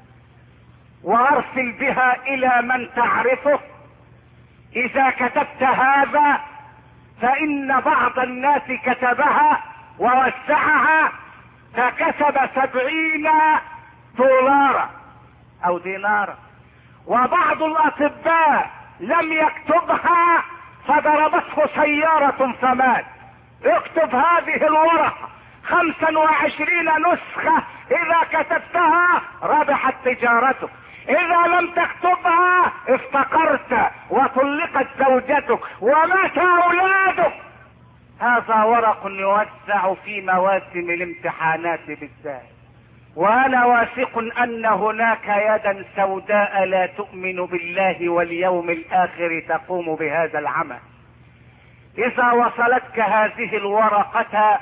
وارسل بها الى من تعرفه. اذا كتبت هذا فان بعض الناس كتبها ووزعها فكسب سبعين دولارا او دينارا، وبعض الاطباء لم يكتبها فضربته سيارة فمات. اكتب هذه الورقة خمسا وعشرين نسخة، اذا كتبتها ربحت تجارتك، اذا لم تكتبها افتقرت وطلقت زوجتك ومات اولادك. هذا ورق يوزع في مواسم الامتحانات بالذات، وانا واثق ان هناك يدا سوداء لا تؤمن بالله واليوم الاخر تقوم بهذا العمل. اذا وصلتك هذه الورقة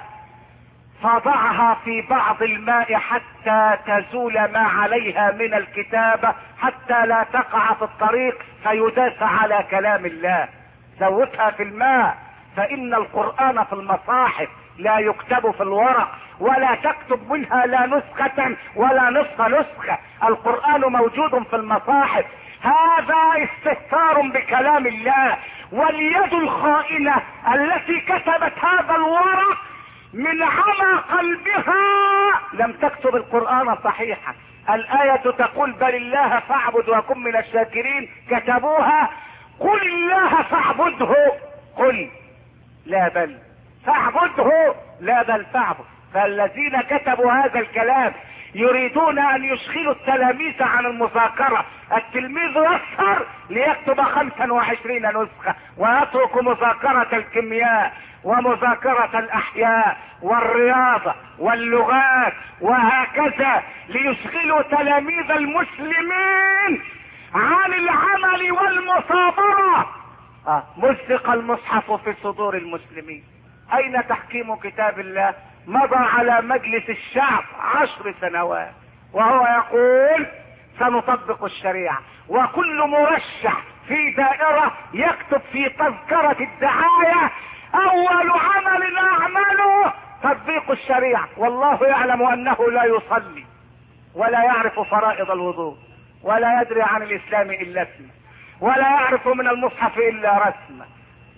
فضعها في بعض الماء حتى تزول ما عليها من الكتابة، حتى لا تقع في الطريق فيداس على كلام الله. زودها في الماء، فإن القرآن في المصاحف لا يكتب في الورق، ولا تكتب منها لا نسخة ولا نصف نسخة. القرآن موجود في المصاحف. هذا استهتار بكلام الله. واليد الخائنة التي كتبت هذا الورق من عمى قلبها لم تكتب القرآن صحيحا. الآية تقول: بل الله فاعبد وكن من الشاكرين، كتبوها: قل الله فاعبده، قل لا بل فاعبده، لا بل فاعبد. فالذين كتبوا هذا الكلام يريدون ان يشغلوا التلاميذ عن المذاكرة. التلميذ يسهر ليكتب خمسا وعشرين نسخة ويترك مذاكرة الكيمياء ومذاكرة الاحياء والرياضة واللغات وهكذا، ليشغلوا تلاميذ المسلمين عن العمل والمثابرة. آه. مزق المصحف في صدور المسلمين. اين تحكيم كتاب الله؟ مضى على مجلس الشعب عشر سنوات وهو يقول سنطبق الشريعة، وكل مرشح في دائرة يكتب في تذكرة الدعاية: اول عمل اعمله تطبيق الشريعة. والله يعلم انه لا يصلي ولا يعرف فرائض الوضوء ولا يدري عن الاسلام الا اسمه ولا يعرف من المصحف الا رسمه.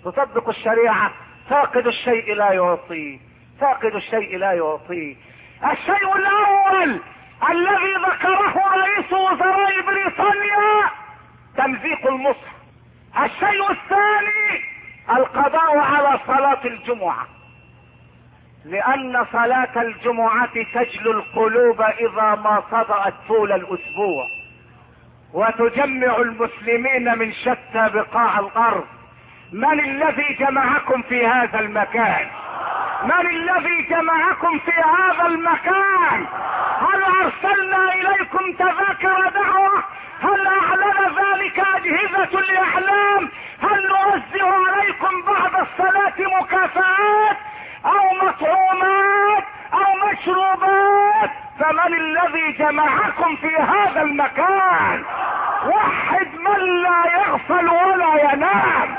تصدق الشريعة. فاقد الشيء لا يعطيه، فاقد الشيء لا يعطيه. الشيء الاول الذي ذكره رئيس وزراء بريطانيا تمزيق المصحف. الشيء الثاني القضاء على صلاة الجمعة، لان صلاة الجمعة تجلو القلوب اذا ما صدأت طول الاسبوع، وتجمع المسلمين من شتى بقاع الارض. من الذي جمعكم في هذا المكان؟ من الذي جمعكم في هذا المكان؟ هل ارسلنا اليكم تذاكر دعوة؟ هل اعلن ذلك اجهزة الاعلام؟ هل نوزع عليكم بعد الصلاة مكافآت او مطعومات او مشروبات؟ فمن الذي جمعكم في هذا المكان؟ وحد من لا يغفل ولا ينام.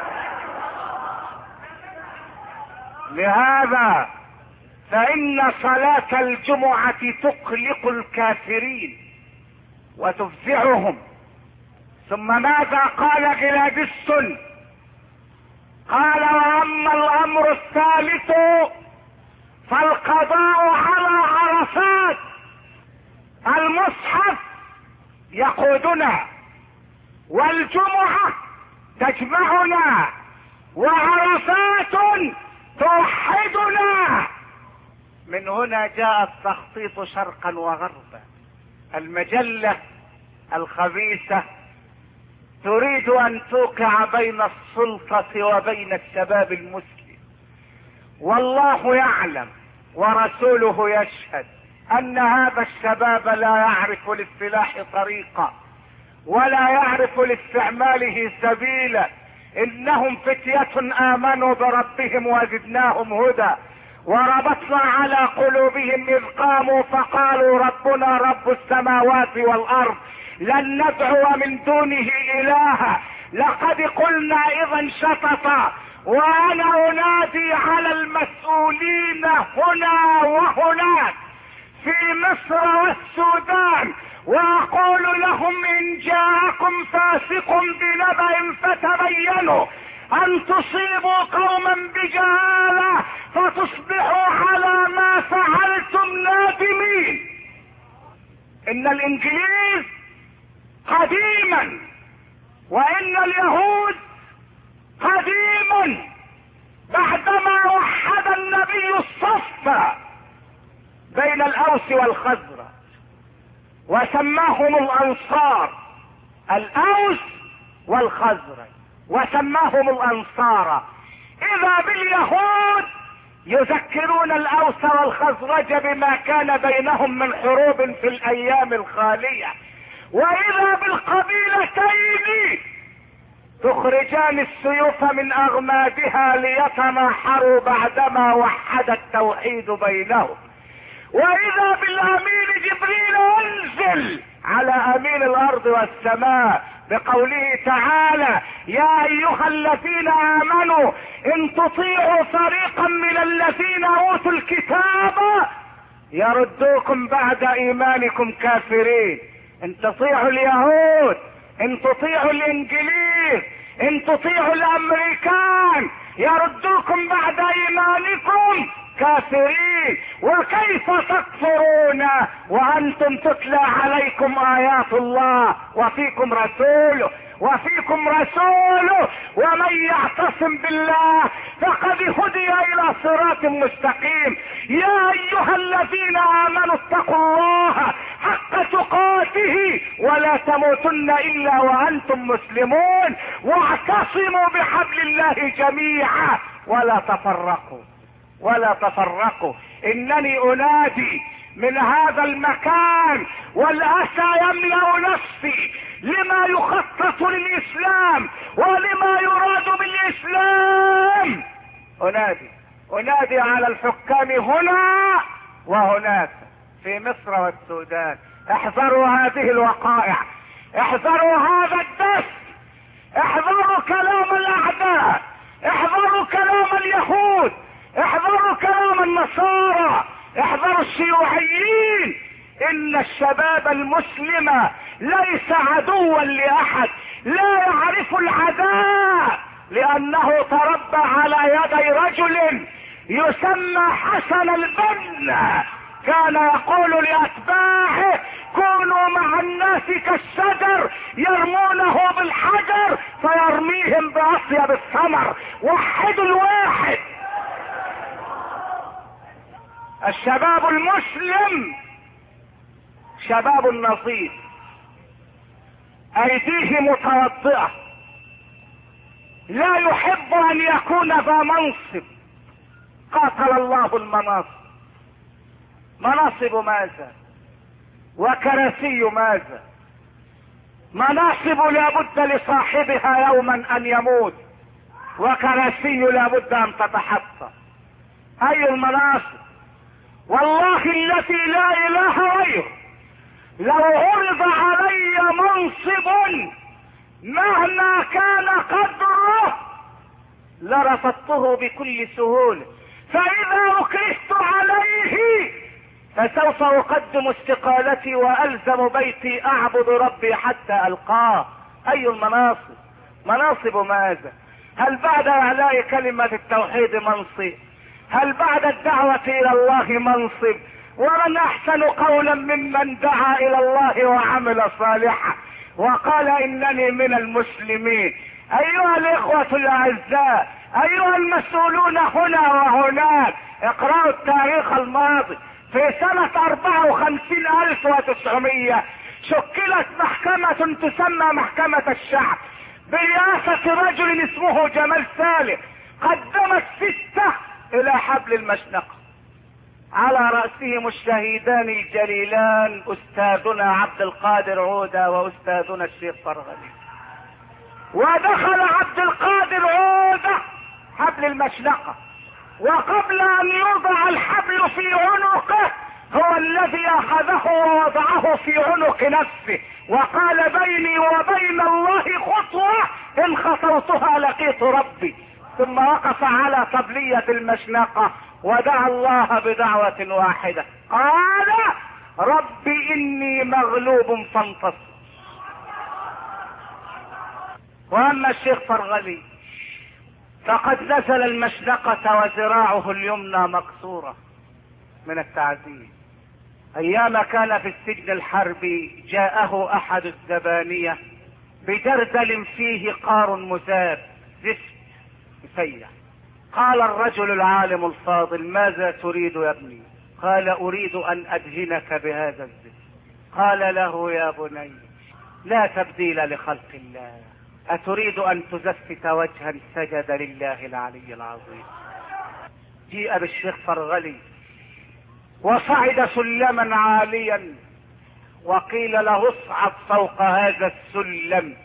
لهذا فإن صلاة الجمعة تقلق الكافرين وتفزعهم. ثم ماذا قال جلادستون؟ قال: واما الامر الثالث فالقضاء على عرفات. المصحف يقودنا، والجمعة تجمعنا، وعرفات توحدنا. من هنا جاء التخطيط شرقا وغربا. المجلة الخبيثة تريد ان توقع بين السلطة وبين الشباب المسلم، والله يعلم ورسوله يشهد ان هذا الشباب لا يعرف للسلاح طريقا ولا يعرف لاستعماله سبيلا. انهم فتية امنوا بربهم وزدناهم هدى، وربطنا على قلوبهم اذ قاموا فقالوا ربنا رب السماوات والارض لن ندعو من دونه الها لقد قلنا اذا شططا. وانا انادي على المسؤولين هنا وهناك في مصر والسودان واقول لهم ان جاءكم فاسق بنبأ فتبينوا ان تصيبوا قوما بجهالة فتصبحوا على ما فعلتم نادمين. ان الانجليز قديما وان اليهود قديما بعدما وحد النبي الصف بين الاوس والخزرج وسماهم الانصار، الاوس والخزرج، وسماهم الانصار. اذا باليهود يذكرون الاوس والخزرج بما كان بينهم من حروب في الايام الخالية، واذا بالقبيلتين تخرجان السيوف من اغمادها ليتناحروا بعدما وحد التوحيد بينهم، واذا بالامين جبريل انزل على امين الارض والسماء بقوله تعالى يا ايها الذين امنوا ان تطيعوا فريقا من الذين اوتوا الكتاب يردوكم بعد ايمانكم كافرين. ان تطيعوا اليهود، ان تطيعوا الانجليز، ان تطيعوا الامريكان يردوكم بعد ايمانكم كافرين. وكيف تكفرون وانتم تتلى عليكم ايات الله وفيكم رسوله وفيكم رسوله ومن يعتصم بالله فقد هدي الى صراط مستقيم. يا ايها الذين امنوا اتقوا الله حق تقاته ولا تموتن الا وانتم مسلمون واعتصموا بحبل الله جميعا ولا تفرقوا ولا تفرقوا. انني انادي من هذا المكان والاسى يملأ نفسي لما يخطط للاسلام ولما يراد بالاسلام. انادي انادي على الحكام هنا وهناك في مصر والسودان: احذروا هذه الوقائع، احذروا هذا الدس، احذروا كلام الاعداء، احذروا كلام اليهود، احذروا كلام النصارى، احذروا الشيوعيين. ان الشباب المسلم ليس عدوا لاحد، لا يعرف العداء لانه تربى على يدي رجل يسمى حسن البنا، كان يقول لاتباعه كونوا مع الناس كالشجر يرمونه بالحجر فيرميهم باطيب الثمر، وحدوا الواحد. الشباب المسلم شباب نظيف، ايديه متوضئة، لا يحب ان يكون ذا منصب. قاتل الله المناصب. مناصب ماذا؟ وكراسي ماذا؟ مناصب لابد لصاحبها يوما ان يموت، وكراسي لابد ان تتحطم. اي المناصب؟ والله التي لا اله غيره لو عرض علي منصب مهما كان قدره لرفضته بكل سهولة، فاذا اكرهت عليه فسوف اقدم استقالتي والزم بيتي اعبد ربي حتى القاه. اي المناصب؟ مناصب ماذا؟ هل بعد اعلاء كلمة التوحيد منصب؟ هل بعد الدعوة الى الله منصب؟ ومن احسن قولا ممن دعا الى الله وعمل صالحا وقال انني من المسلمين. ايها الاخوة الاعزاء، ايها المسؤولون هنا وهناك، اقرأوا التاريخ الماضي. في سنة اربعة وخمسين الف وتسعمية شكلت محكمة تسمى محكمة الشعب برئاسة رجل اسمه جمال سالم، قدمت ستة الى حبل المشنقة، على رأسهم الشهيدان الجليلان استاذنا عبد القادر عودة واستاذنا الشيخ فرغلي. ودخل عبد القادر عودة حبل المشنقة، وقبل ان يوضع الحبل في عنقه هو الذي اخذه ووضعه في عنق نفسه وقال بيني وبين الله خطوة ان خطوتها لقيت ربي. ثم وقف على طبلية المشنقة ودعا الله بدعوة واحدة، قال ربي اني مغلوب فانتصر. واما الشيخ فرغلي فقد نزل المشنقة وذراعه اليمنى مكسورة من التعذيب. ايام كان في السجن الحربي جاءه احد الزبانية بجردل فيه قار مذاب زفت مسيح. قال الرجل العالم الفاضل ماذا تريد يا ابني؟ قال اريد ان ادهنك بهذا الزفت. قال له يا بني لا تبديل لخلق الله، اتريد ان تزفت وجها سجد لله العلي العظيم. جيء بالشيخ فرغلي وصعد سلما عاليا وقيل له اصعد فوق هذا السلم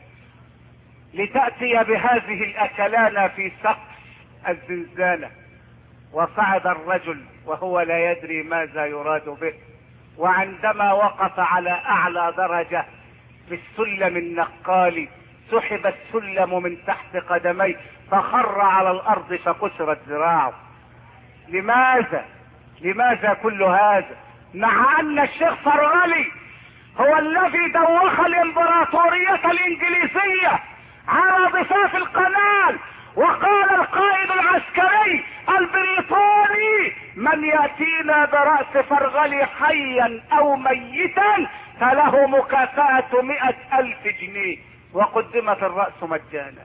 لتأتي بهذه الاكلانة في سقف الزنزانة. وصعد الرجل وهو لا يدري ماذا يراد به، وعندما وقف على اعلى درجة في السلم النقالي سحب السلم من تحت قدميه فخر على الارض فكسرت ذراعه. لماذا؟ لماذا كل هذا؟ مع ان الشيخ فرغلي هو الذي دوخ الامبراطورية الانجليزية على ضفاف القناة، وقال القائد العسكري البريطاني من يأتينا برأس فرغلي حيا او ميتا فله مكافأة مئة الف جنيه، وقدمت الرأس مجانا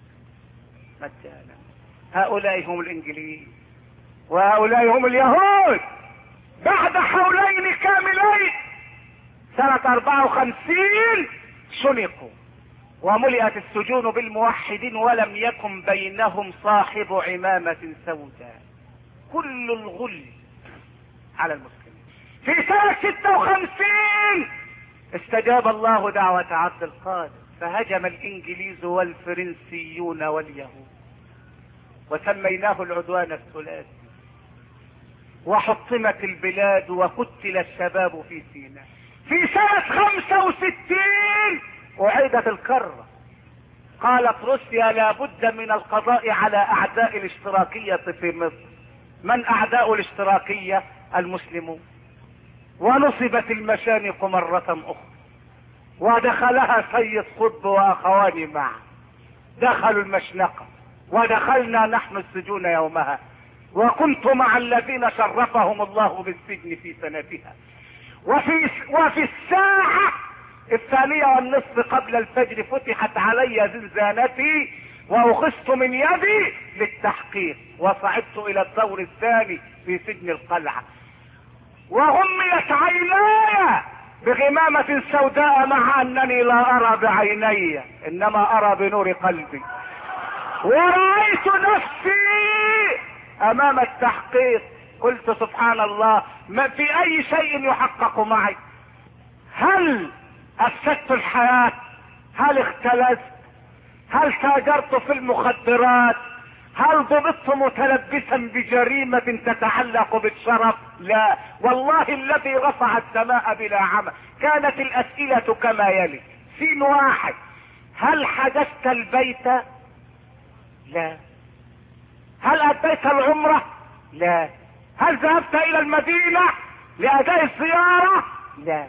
مجانا. هؤلاء هم الانجليز وهؤلاء هم اليهود. بعد حولين كاملين سنة اربعة وخمسين شنقوا وملئت السجون بالموحدين ولم يكن بينهم صاحب عمامة سوداء. كل الغل على المسلمين. في سنة ستة وخمسين استجاب الله دعوة عبد القادر فهجم الانجليز والفرنسيون واليهود وسميناه العدوان الثلاثي، وحطمت البلاد وقتل الشباب في سيناء. في سنة خمسة وستين اعيدت الكرة، قالت روسيا لابد من القضاء على اعداء الاشتراكية في مصر. من اعداء الاشتراكية؟ المسلمون. ونصبت المشانق مرة اخرى ودخلها سيد قطب واخواني معه، دخلوا المشنقة ودخلنا نحن السجون يومها، وكنت مع الذين شرفهم الله بالسجن في سنتها. وفي وفي الساعة الثانية والنصف قبل الفجر فتحت علي زنزانتي واخذت من يدي للتحقيق، وصعدت الى الدور الثاني في سجن القلعة، وغميت عيناي بغمامة سوداء مع انني لا ارى بعيني انما ارى بنور قلبي. ورأيت نفسي امام التحقيق، قلت سبحان الله، ما في اي شيء يحقق معي؟ هل افسدت الحياة؟ هل اختلست؟ هل تاجرت في المخدرات؟ هل ضبطت متلبسا بجريمة تتعلق بالشرف؟ لا والله الذي رفع السماء بلا عمى. كانت الاسئلة كما يلي: سين واحد، هل حجزت البيت؟ لا. هل اديت العمرة؟ لا. هل ذهبت الى المدينة لاداء الزيارة؟ لا.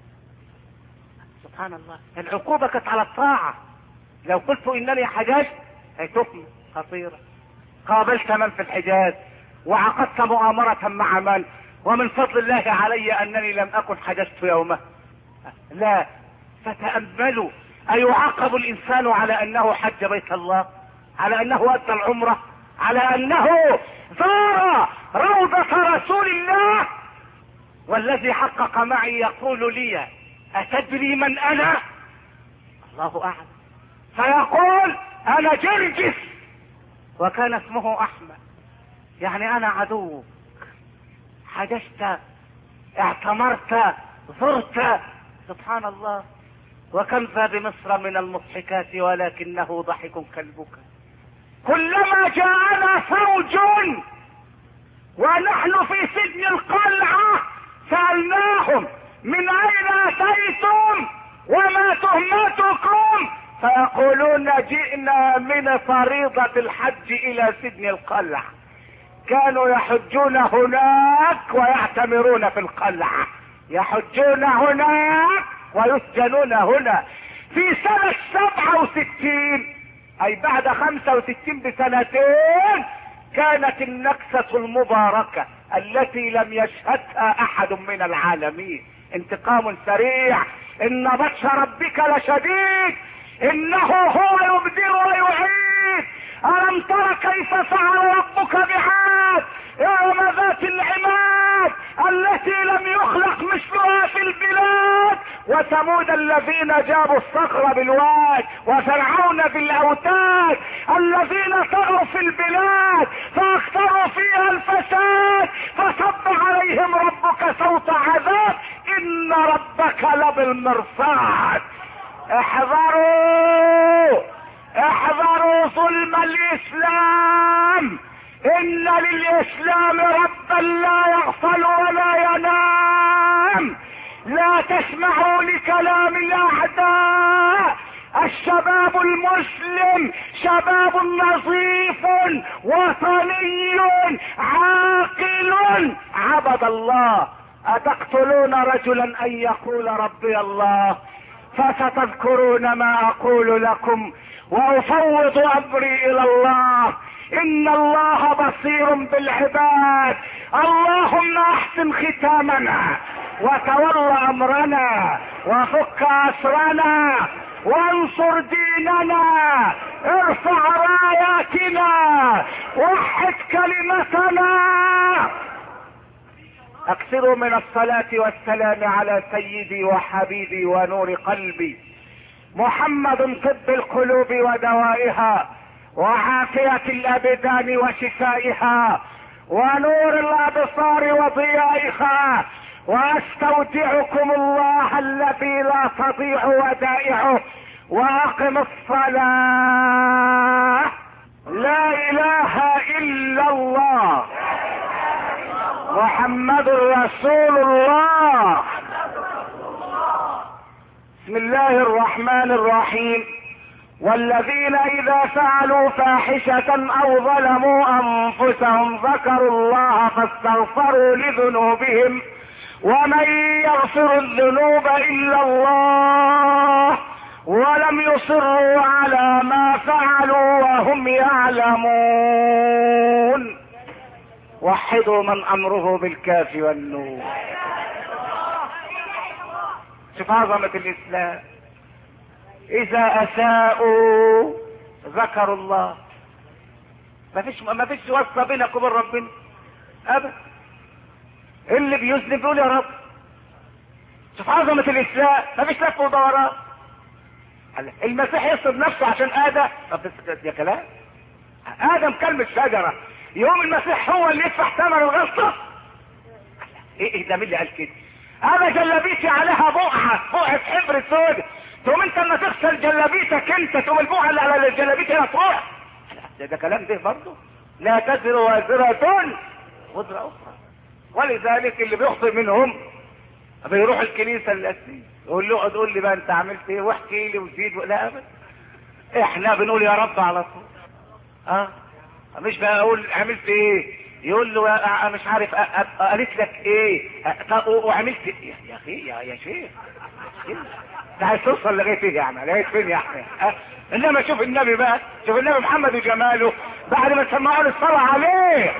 سبحان الله، العقوبة كانت على الطاعة. لو قلت انني حجزت هي تهمة خطيرة. قابلت من في الحجاز وعقدت مؤامرة مع من، ومن فضل الله علي انني لم اكن حجزت يومه. لا. فتأملوا، ايعاقب الانسان على انه حج بيت الله، على انه ادى العمرة، على انه زار روضة رسول الله؟ والذي حقق معي يقول لي: اتدري من انا؟ الله اعلم. فيقول: انا جرجس، وكان اسمه احمد، يعني انا عدوك. حججت، اعتمرت، زرت، سبحان الله. وكم ذا بمصر من المضحكات ولكنه ضحك كالبكاء. كلما جاءنا فوج ونحن في سجن القلعة سألناهم: من اين اتيتم وما تهمتكم؟ فيقولون: جئنا من فريضة الحج الى سجن القلعة. كانوا يحجون هناك ويعتمرون في القلعة، يحجون هناك ويسجنون هنا. في سنة سبعة وستين، اي بعد خمسة وستين بسنتين، كانت النكسة المباركة التي لم يشهدها احد من العالمين. انتقام سريع. ان بطش ربك لشديد، انه هو يبدئ ويعيد. الم تر كيف فعل ربك بعاد؟ ارم ذات العماد التي لم يخلق مثلها في البلاد، وثمود الذين جابوا الصخر بالواد، وفرعون بالاوتاد الذين طغوا في البلاد فاكثروا فيها الفساد، فصب عليهم ربك صوت عذاب، ان ربك لبالمرصاد. احذروا احذروا ظلم الاسلام، ان للاسلام ربا لا يغفل ولا ينام. لا تسمعوا لكلام الاعداء. الشباب المسلم شباب نظيف وطني عاقل عبد الله. اتقتلون رجلا ان يقول ربي الله؟ فستذكرون ما اقول لكم وافوض امري الى الله، ان الله بصير بالعباد. اللهم احسن ختامنا وتول امرنا وفك اسرنا وانصر ديننا، ارفع راياتنا، وحد كلمتنا. اكثروا من الصلاة والسلام على سيدي وحبيبي ونور قلبي محمد، طب القلوب ودوائها، وعافية الابدان وشفائها، ونور الابصار وضيائها. واستودعكم الله الذي لا تضيع ودائعه. واقم الصلاة. لا اله الا الله محمد رسول الله. بسم الله الرحمن الرحيم. والذين اذا فعلوا فاحشة او ظلموا انفسهم ذكروا الله فاستغفروا لذنوبهم ومن يغفر الذنوب الا الله ولم يصروا على ما فعلوا وهم يعلمون. وحدوا من امره بالكاف والنور. شوف عظمة الاسلام. اذا اساءوا ذكروا الله. ما فيش ما فيش واسطة بينك وبين ربنا ابدا. اللي بيذنب يقول يا رب. شوف عظمة الاسلام. ما فيش لف ودوران. المسيح يصب نفسه عشان ادم. طب ده كلام. ادم كلمة شجرة، يوم المسيح هو اللي يدفع ثمن الغلطة. ايه ايه ده؟ مين اللي قال كده؟ انا جلابيتي عليها بقعة، بقعة حبر سود، تقوم انت لما تغسل جلابيتك انت تقوم البقعة اللي على الجلابيت هنا تروح. ده, ده كلام ده برضه. لا تزر وازرة وزر اخرى. ولذلك اللي بيخطئ منهم بيروح الكنيسة الاساسية يقول له اقعد قول لي بقى انت عملت ايه واحكي لي وزيد. لا ابدا، احنا بنقول يا رب على طول. اه مش بقى اقول عملت ايه، يقول له أ... مش عارف أ... أ... قالت لك ايه أ... وعملت ايه يا اخي يا يا شيخ. انت عايز توصل لغايه ايه يعني؟ لغايه فين يعني؟ أه؟ انما شوف النبي بقى، شوف النبي محمد وجماله بعد ما سمعوا له الصلاه عليه.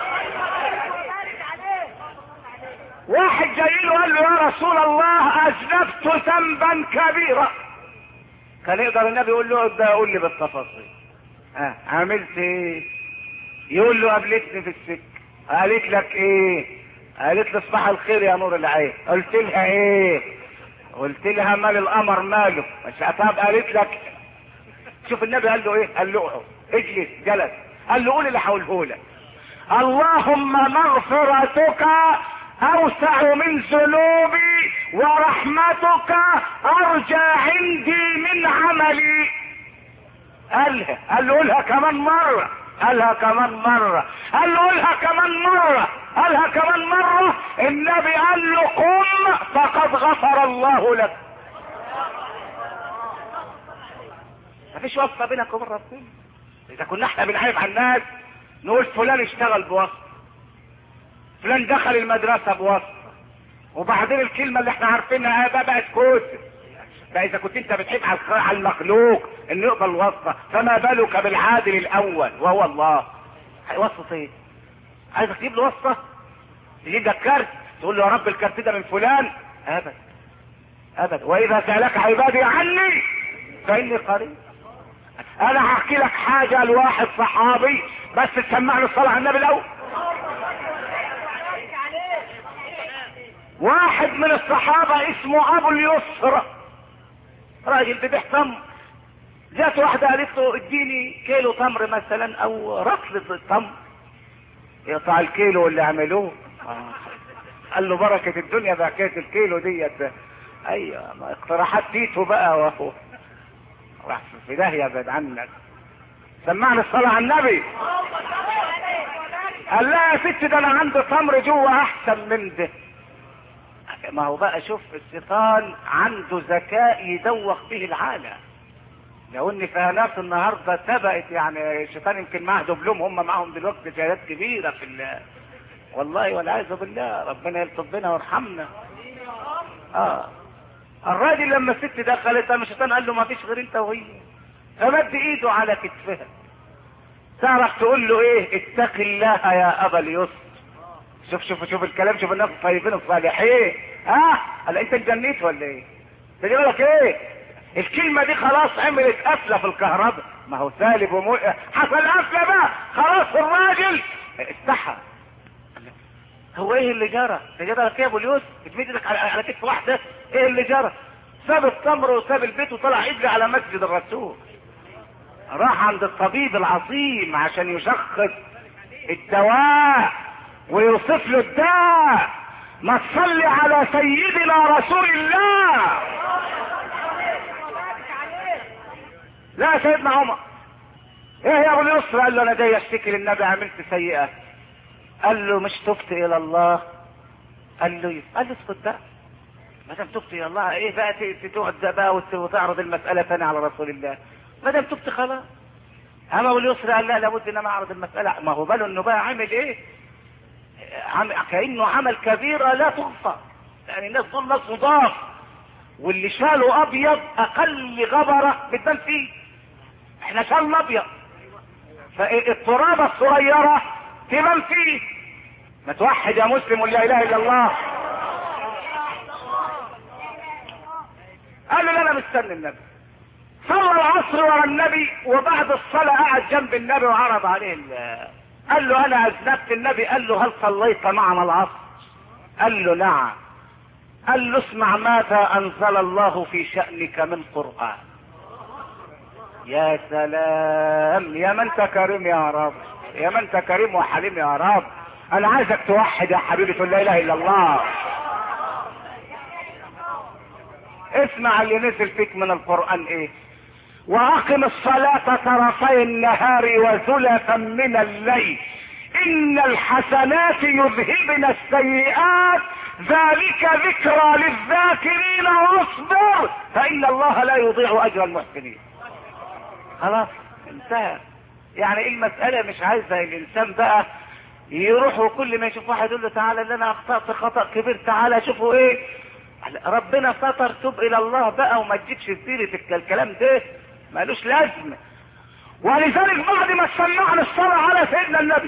واحد جاي له قال له يا رسول الله اذنبت ذنبا كبيرا. كان يقدر النبي يقول له ده قول لي بالتفاصيل. اه عملت ايه؟ يقول له قابلتني في السكه. قالت لك ايه؟ قالت لي صباح الخير يا نور العين. قلت لها ايه؟ قلت لها مال القمر ماله. مش طب قالت لك. شوف النبي قال له ايه؟ قال له اجلس. جلس. قال له قول اللي هقوله لك. اللهم مغفرتك اوسع من ذنوبي ورحمتك ارجى عندي من عملي. قالها. قال له قولها كمان مرة. قالها كمان مرة. قال له قولها كمان مرة. قالها كمان مرة. النبي قال له قم فقد غفر الله لك. مفيش واسطة بينك وبين ربنا. اذا كنا احنا بنعيب على الناس نقول فلان اشتغل بواسطة، فلان دخل المدرسة بواسطة، وبعدين الكلمة اللي احنا عارفينها بقى بقت كوسة. فاذا كنت انت بتحب على المخلوق انه يقبل الواسطة، فما بالك بالعادل الاول وهو الله. هيوسط ايه؟ عايزك تجيب له واسطة؟ تجيب لك كارت تقول له يا رب الكارت ده من فلان؟ ابدا ابدا. واذا سألك عبادي عني فاني قريب. انا هحكي لك حاجة لواحد صحابي بس تسمعني الصلاة على النبي الاول. واحد من الصحابة اسمه ابو اليسر، راجل بيبيع تمر. جات واحدة قالت له اديني كيلو تمر مثلا او رطل التمر. يقطع الكيلو اللي عملوه. قال له بركة الدنيا بحكاية الكيلو ديت. ايوه اقتراحات تيتو بقى وهو راح في داهية بعد عنك. سمعنا الصلاة على النبي. قال لا يا ست ده انا عندي تمر جوه احسن من ده. ما هو بقى شوف الشيطان عنده ذكاء يدوخ به العالم. لو ان في ناس النهارده سبقت يعني الشيطان يمكن معاه دبلوم، هم معاهم دلوقتي جهات كبيره في الله والله والعياذ بالله. ربنا يلطف بنا ويرحمنا. اه الراجل لما الست دخلت الشيطان قال له ما فيش غير انت وهي، فمد ايده على كتفها. تعرف تقول له ايه؟ اتق الله يا ابا اليسر. شوف شوف شوف الكلام، شوف الناس الطيبين الصالحين. ها قال انت اتجنيت ولا ايه؟ تجي لك ايه؟ الكلمة دي خلاص عملت قفلة في الكهرباء. ما هو سالب ومو حصل قفلة بقى خلاص. الراجل استحى. هو ايه اللي جرى؟ تجي لك ايه يا ابو اليوسف؟ بتمد لك على, على كتف واحدة؟ ايه اللي جرى؟ ساب التمر وساب البيت وطلع يجري على مسجد الرسول. راح عند الطبيب العظيم عشان يشخص الدواء ويوصف له الداء. ما تصلي على سيدنا رسول الله. لا سيدنا عمر ايه يا ابو اليسر؟ قال له انا جاي اشتكي للنبي عملت سيئة. قال له مش تبت الى الله؟ قال له قال له اسكت بقى، ما دام تبت الى الله ايه بقى تقعد بقى وتعرض المسألة ثاني على رسول الله؟ ما دام تبت خلاص. اما ابو اليسر قال لا لابد ان انا اعرض المسألة. ما هو باله انه بقى عامل ايه؟ عم... كأنه عمل كبيرة لا تغفر. يعني الناس دول ناس مضاف واللي شاله ابيض اقل غبرة بتبان فيه. احنا شالنا ابيض، فالترابة الصغيرة تبان فيه. ما توحد يا مسلم ولا اله الا الله. قال لي انا مستني النبي. صلى العصر ورا النبي، وبعد الصلاة قعد جنب النبي وعرض عليه ال... قال له انا اذنبت. النبي قال له هل صليت معنا العصر؟ قال له نعم. قال له اسمع ماذا انزل الله في شأنك من قرآن. يا سلام، يا من انت كريم يا رب، يا من انت كريم وحليم يا رب. انا عايزك توحد يا حبيبي تقول لا اله الا الله. اسمع اللي نزل فيك من القرآن ايه. واقم الصلاة طرفي النهار وزلفا من الليل ان الحسنات يذهبن السيئات ذلك ذكرى للذاكرين واصبر فان الله لا يضيع اجر المحسنين. خلاص انتهى. يعني المسألة مش عايزة الانسان بقى يروح وكل ما يشوف واحد يقول له تعالى اللي انا اخطأت خطأ كبير تعالى شوفوا ايه. ربنا ستر، توب الى الله بقى وما تجيبش سيرة الكلام ده مالوش لازمة. ولذلك بعد ما سمعنا الصلاة على سيدنا النبي،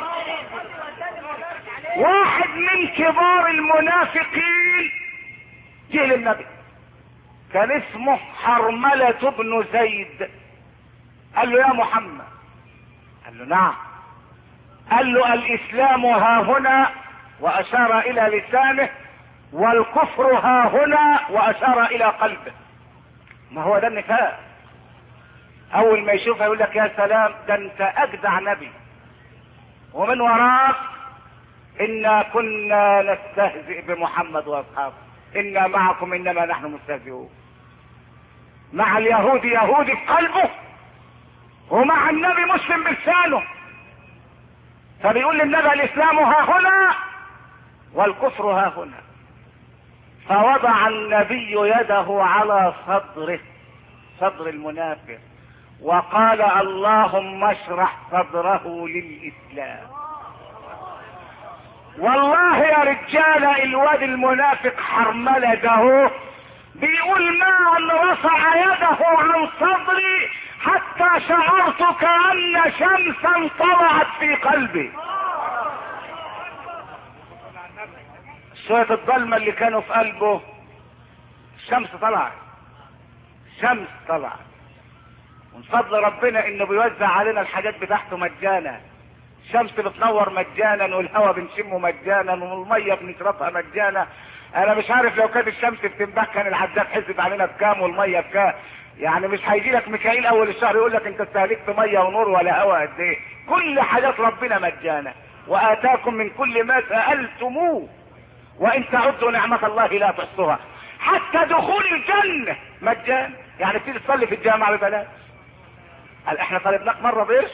واحد من كبار المنافقين جه للنبي كان اسمه حرملة بن زيد. قال له يا محمد. قال له نعم. قال له الاسلام ها هنا واشار الى لسانه، والكفر ها هنا واشار الى قلبه. ما هو ده النفاق. اول ما يشوفها يقول لك يا سلام ده انت اجدع نبي، ومن وراك انا كنا نستهزئ بمحمد واصحابه، انا معكم انما نحن مستهزئون. مع اليهود يهودي بقلبه، ومع النبي مسلم بلسانه. فبيقول للنبي الاسلام ها هنا والكفر ها هنا. فوضع النبي يده على صدره، صدر المنافق، وقال اللهم اشرح صدره للاسلام. والله يا رجال الواد المنافق حرملة ده بيقول ما ان رفع يده عن صدري حتى شعرت كأن شمسا طلعت في قلبي. شوية الظلمة اللي كانوا في قلبه الشمس طلعت، الشمس طلعت. من فضل ربنا انه بيوزع علينا الحاجات بتاعته مجانا. الشمس بتنور مجانا، والهواء بنشمه مجانا، والمية بنشربها مجانا. انا مش عارف لو كانت الشمس بتنبح كان العداد حسب علينا بكام والمية بكام. يعني مش هيجي لك ميكائيل اول الشهر يقول لك انت استهلكت مية ونور ولا هواء قد ايه. كل حاجات ربنا مجانا، واتاكم من كل ما سألتموه وان تعدوا نعمة الله لا تحصوها. حتى دخول الجنة مجانا. يعني تيجي تصلي في الجامعة ببلاش. قال احنا طالبناك مرة بقرش؟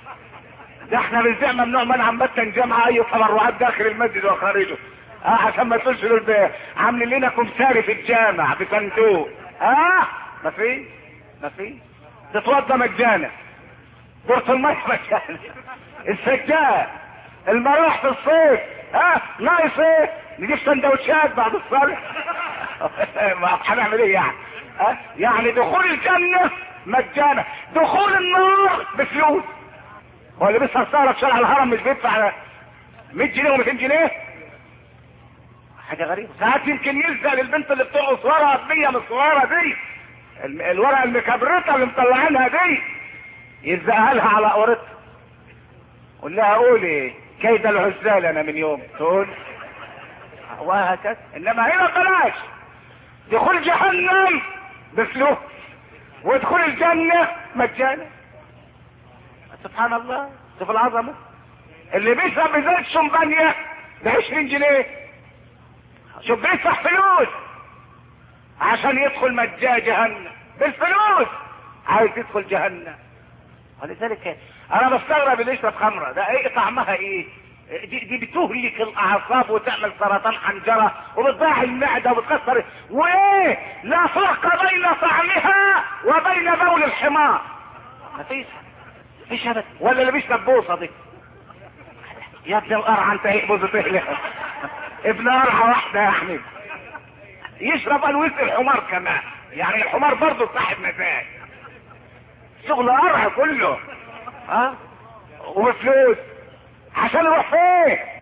ده احنا بنزع ممنوع منعا باتا جامعة اي تبرعات داخل المسجد وخارجه. اه عشان ما تقولش دول عاملين لنا كمساري في الجامع بصندوق. اه ما في ما في تتوضى مجانا، دورة المية مجانا، السجاد، المروح في الصيف. ها ناقص ايه؟ نجيب سندوتشات بعد الصلاة. ما هنعمل ايه يعني؟ ها يعني دخول الجنة مجانا، دخول النار بفلوس. هو اللي بيسهر سهرة في شارع الهرم مش بيدفع مية جنيه ومئتين جنيه؟ حاجة غريبة. ساعات يمكن يلزق للبنت اللي بتقص ورقة مية من الصغيرة دي، الورقة المكبرتة اللي مطلعينها دي، يلزقها لها على قورتها. قول لها قولي كيد العزال انا من يوم، تقول وهكذا. انما هنا بلاش. دخول جهنم بفلوس، ودخول الجنة مجانا. سبحان الله، شوف العظمة. اللي بيشرب ازازة شمبانيا ب عشرين جنيه، شوف بيدفع فلوس عشان يدخل مجاه جهنم بالفلوس، عايز يدخل جهنم. ولذلك انا بستغرب اللي يشرب خمرة ده ايه طعمها ايه؟ دي, دي بتهلك الاعصاب وتعمل سرطان حنجرة وبتضيع المعدة وبتكسر. وايه لا فرق بين طعمها وبين بول الحمار. مفيش مفيش ابدا. ولا اللي بيشرب بوصة دي، يا ابن القرعة انت ايه بوزة اهلها؟ ابن قرعة واحدة يا حبيبي. يشرب قال ويسقي الحمار كمان، يعني الحمار برضه صاحب مزاج. شغل قرع كله ها، وبفلوس عشان يروح فين؟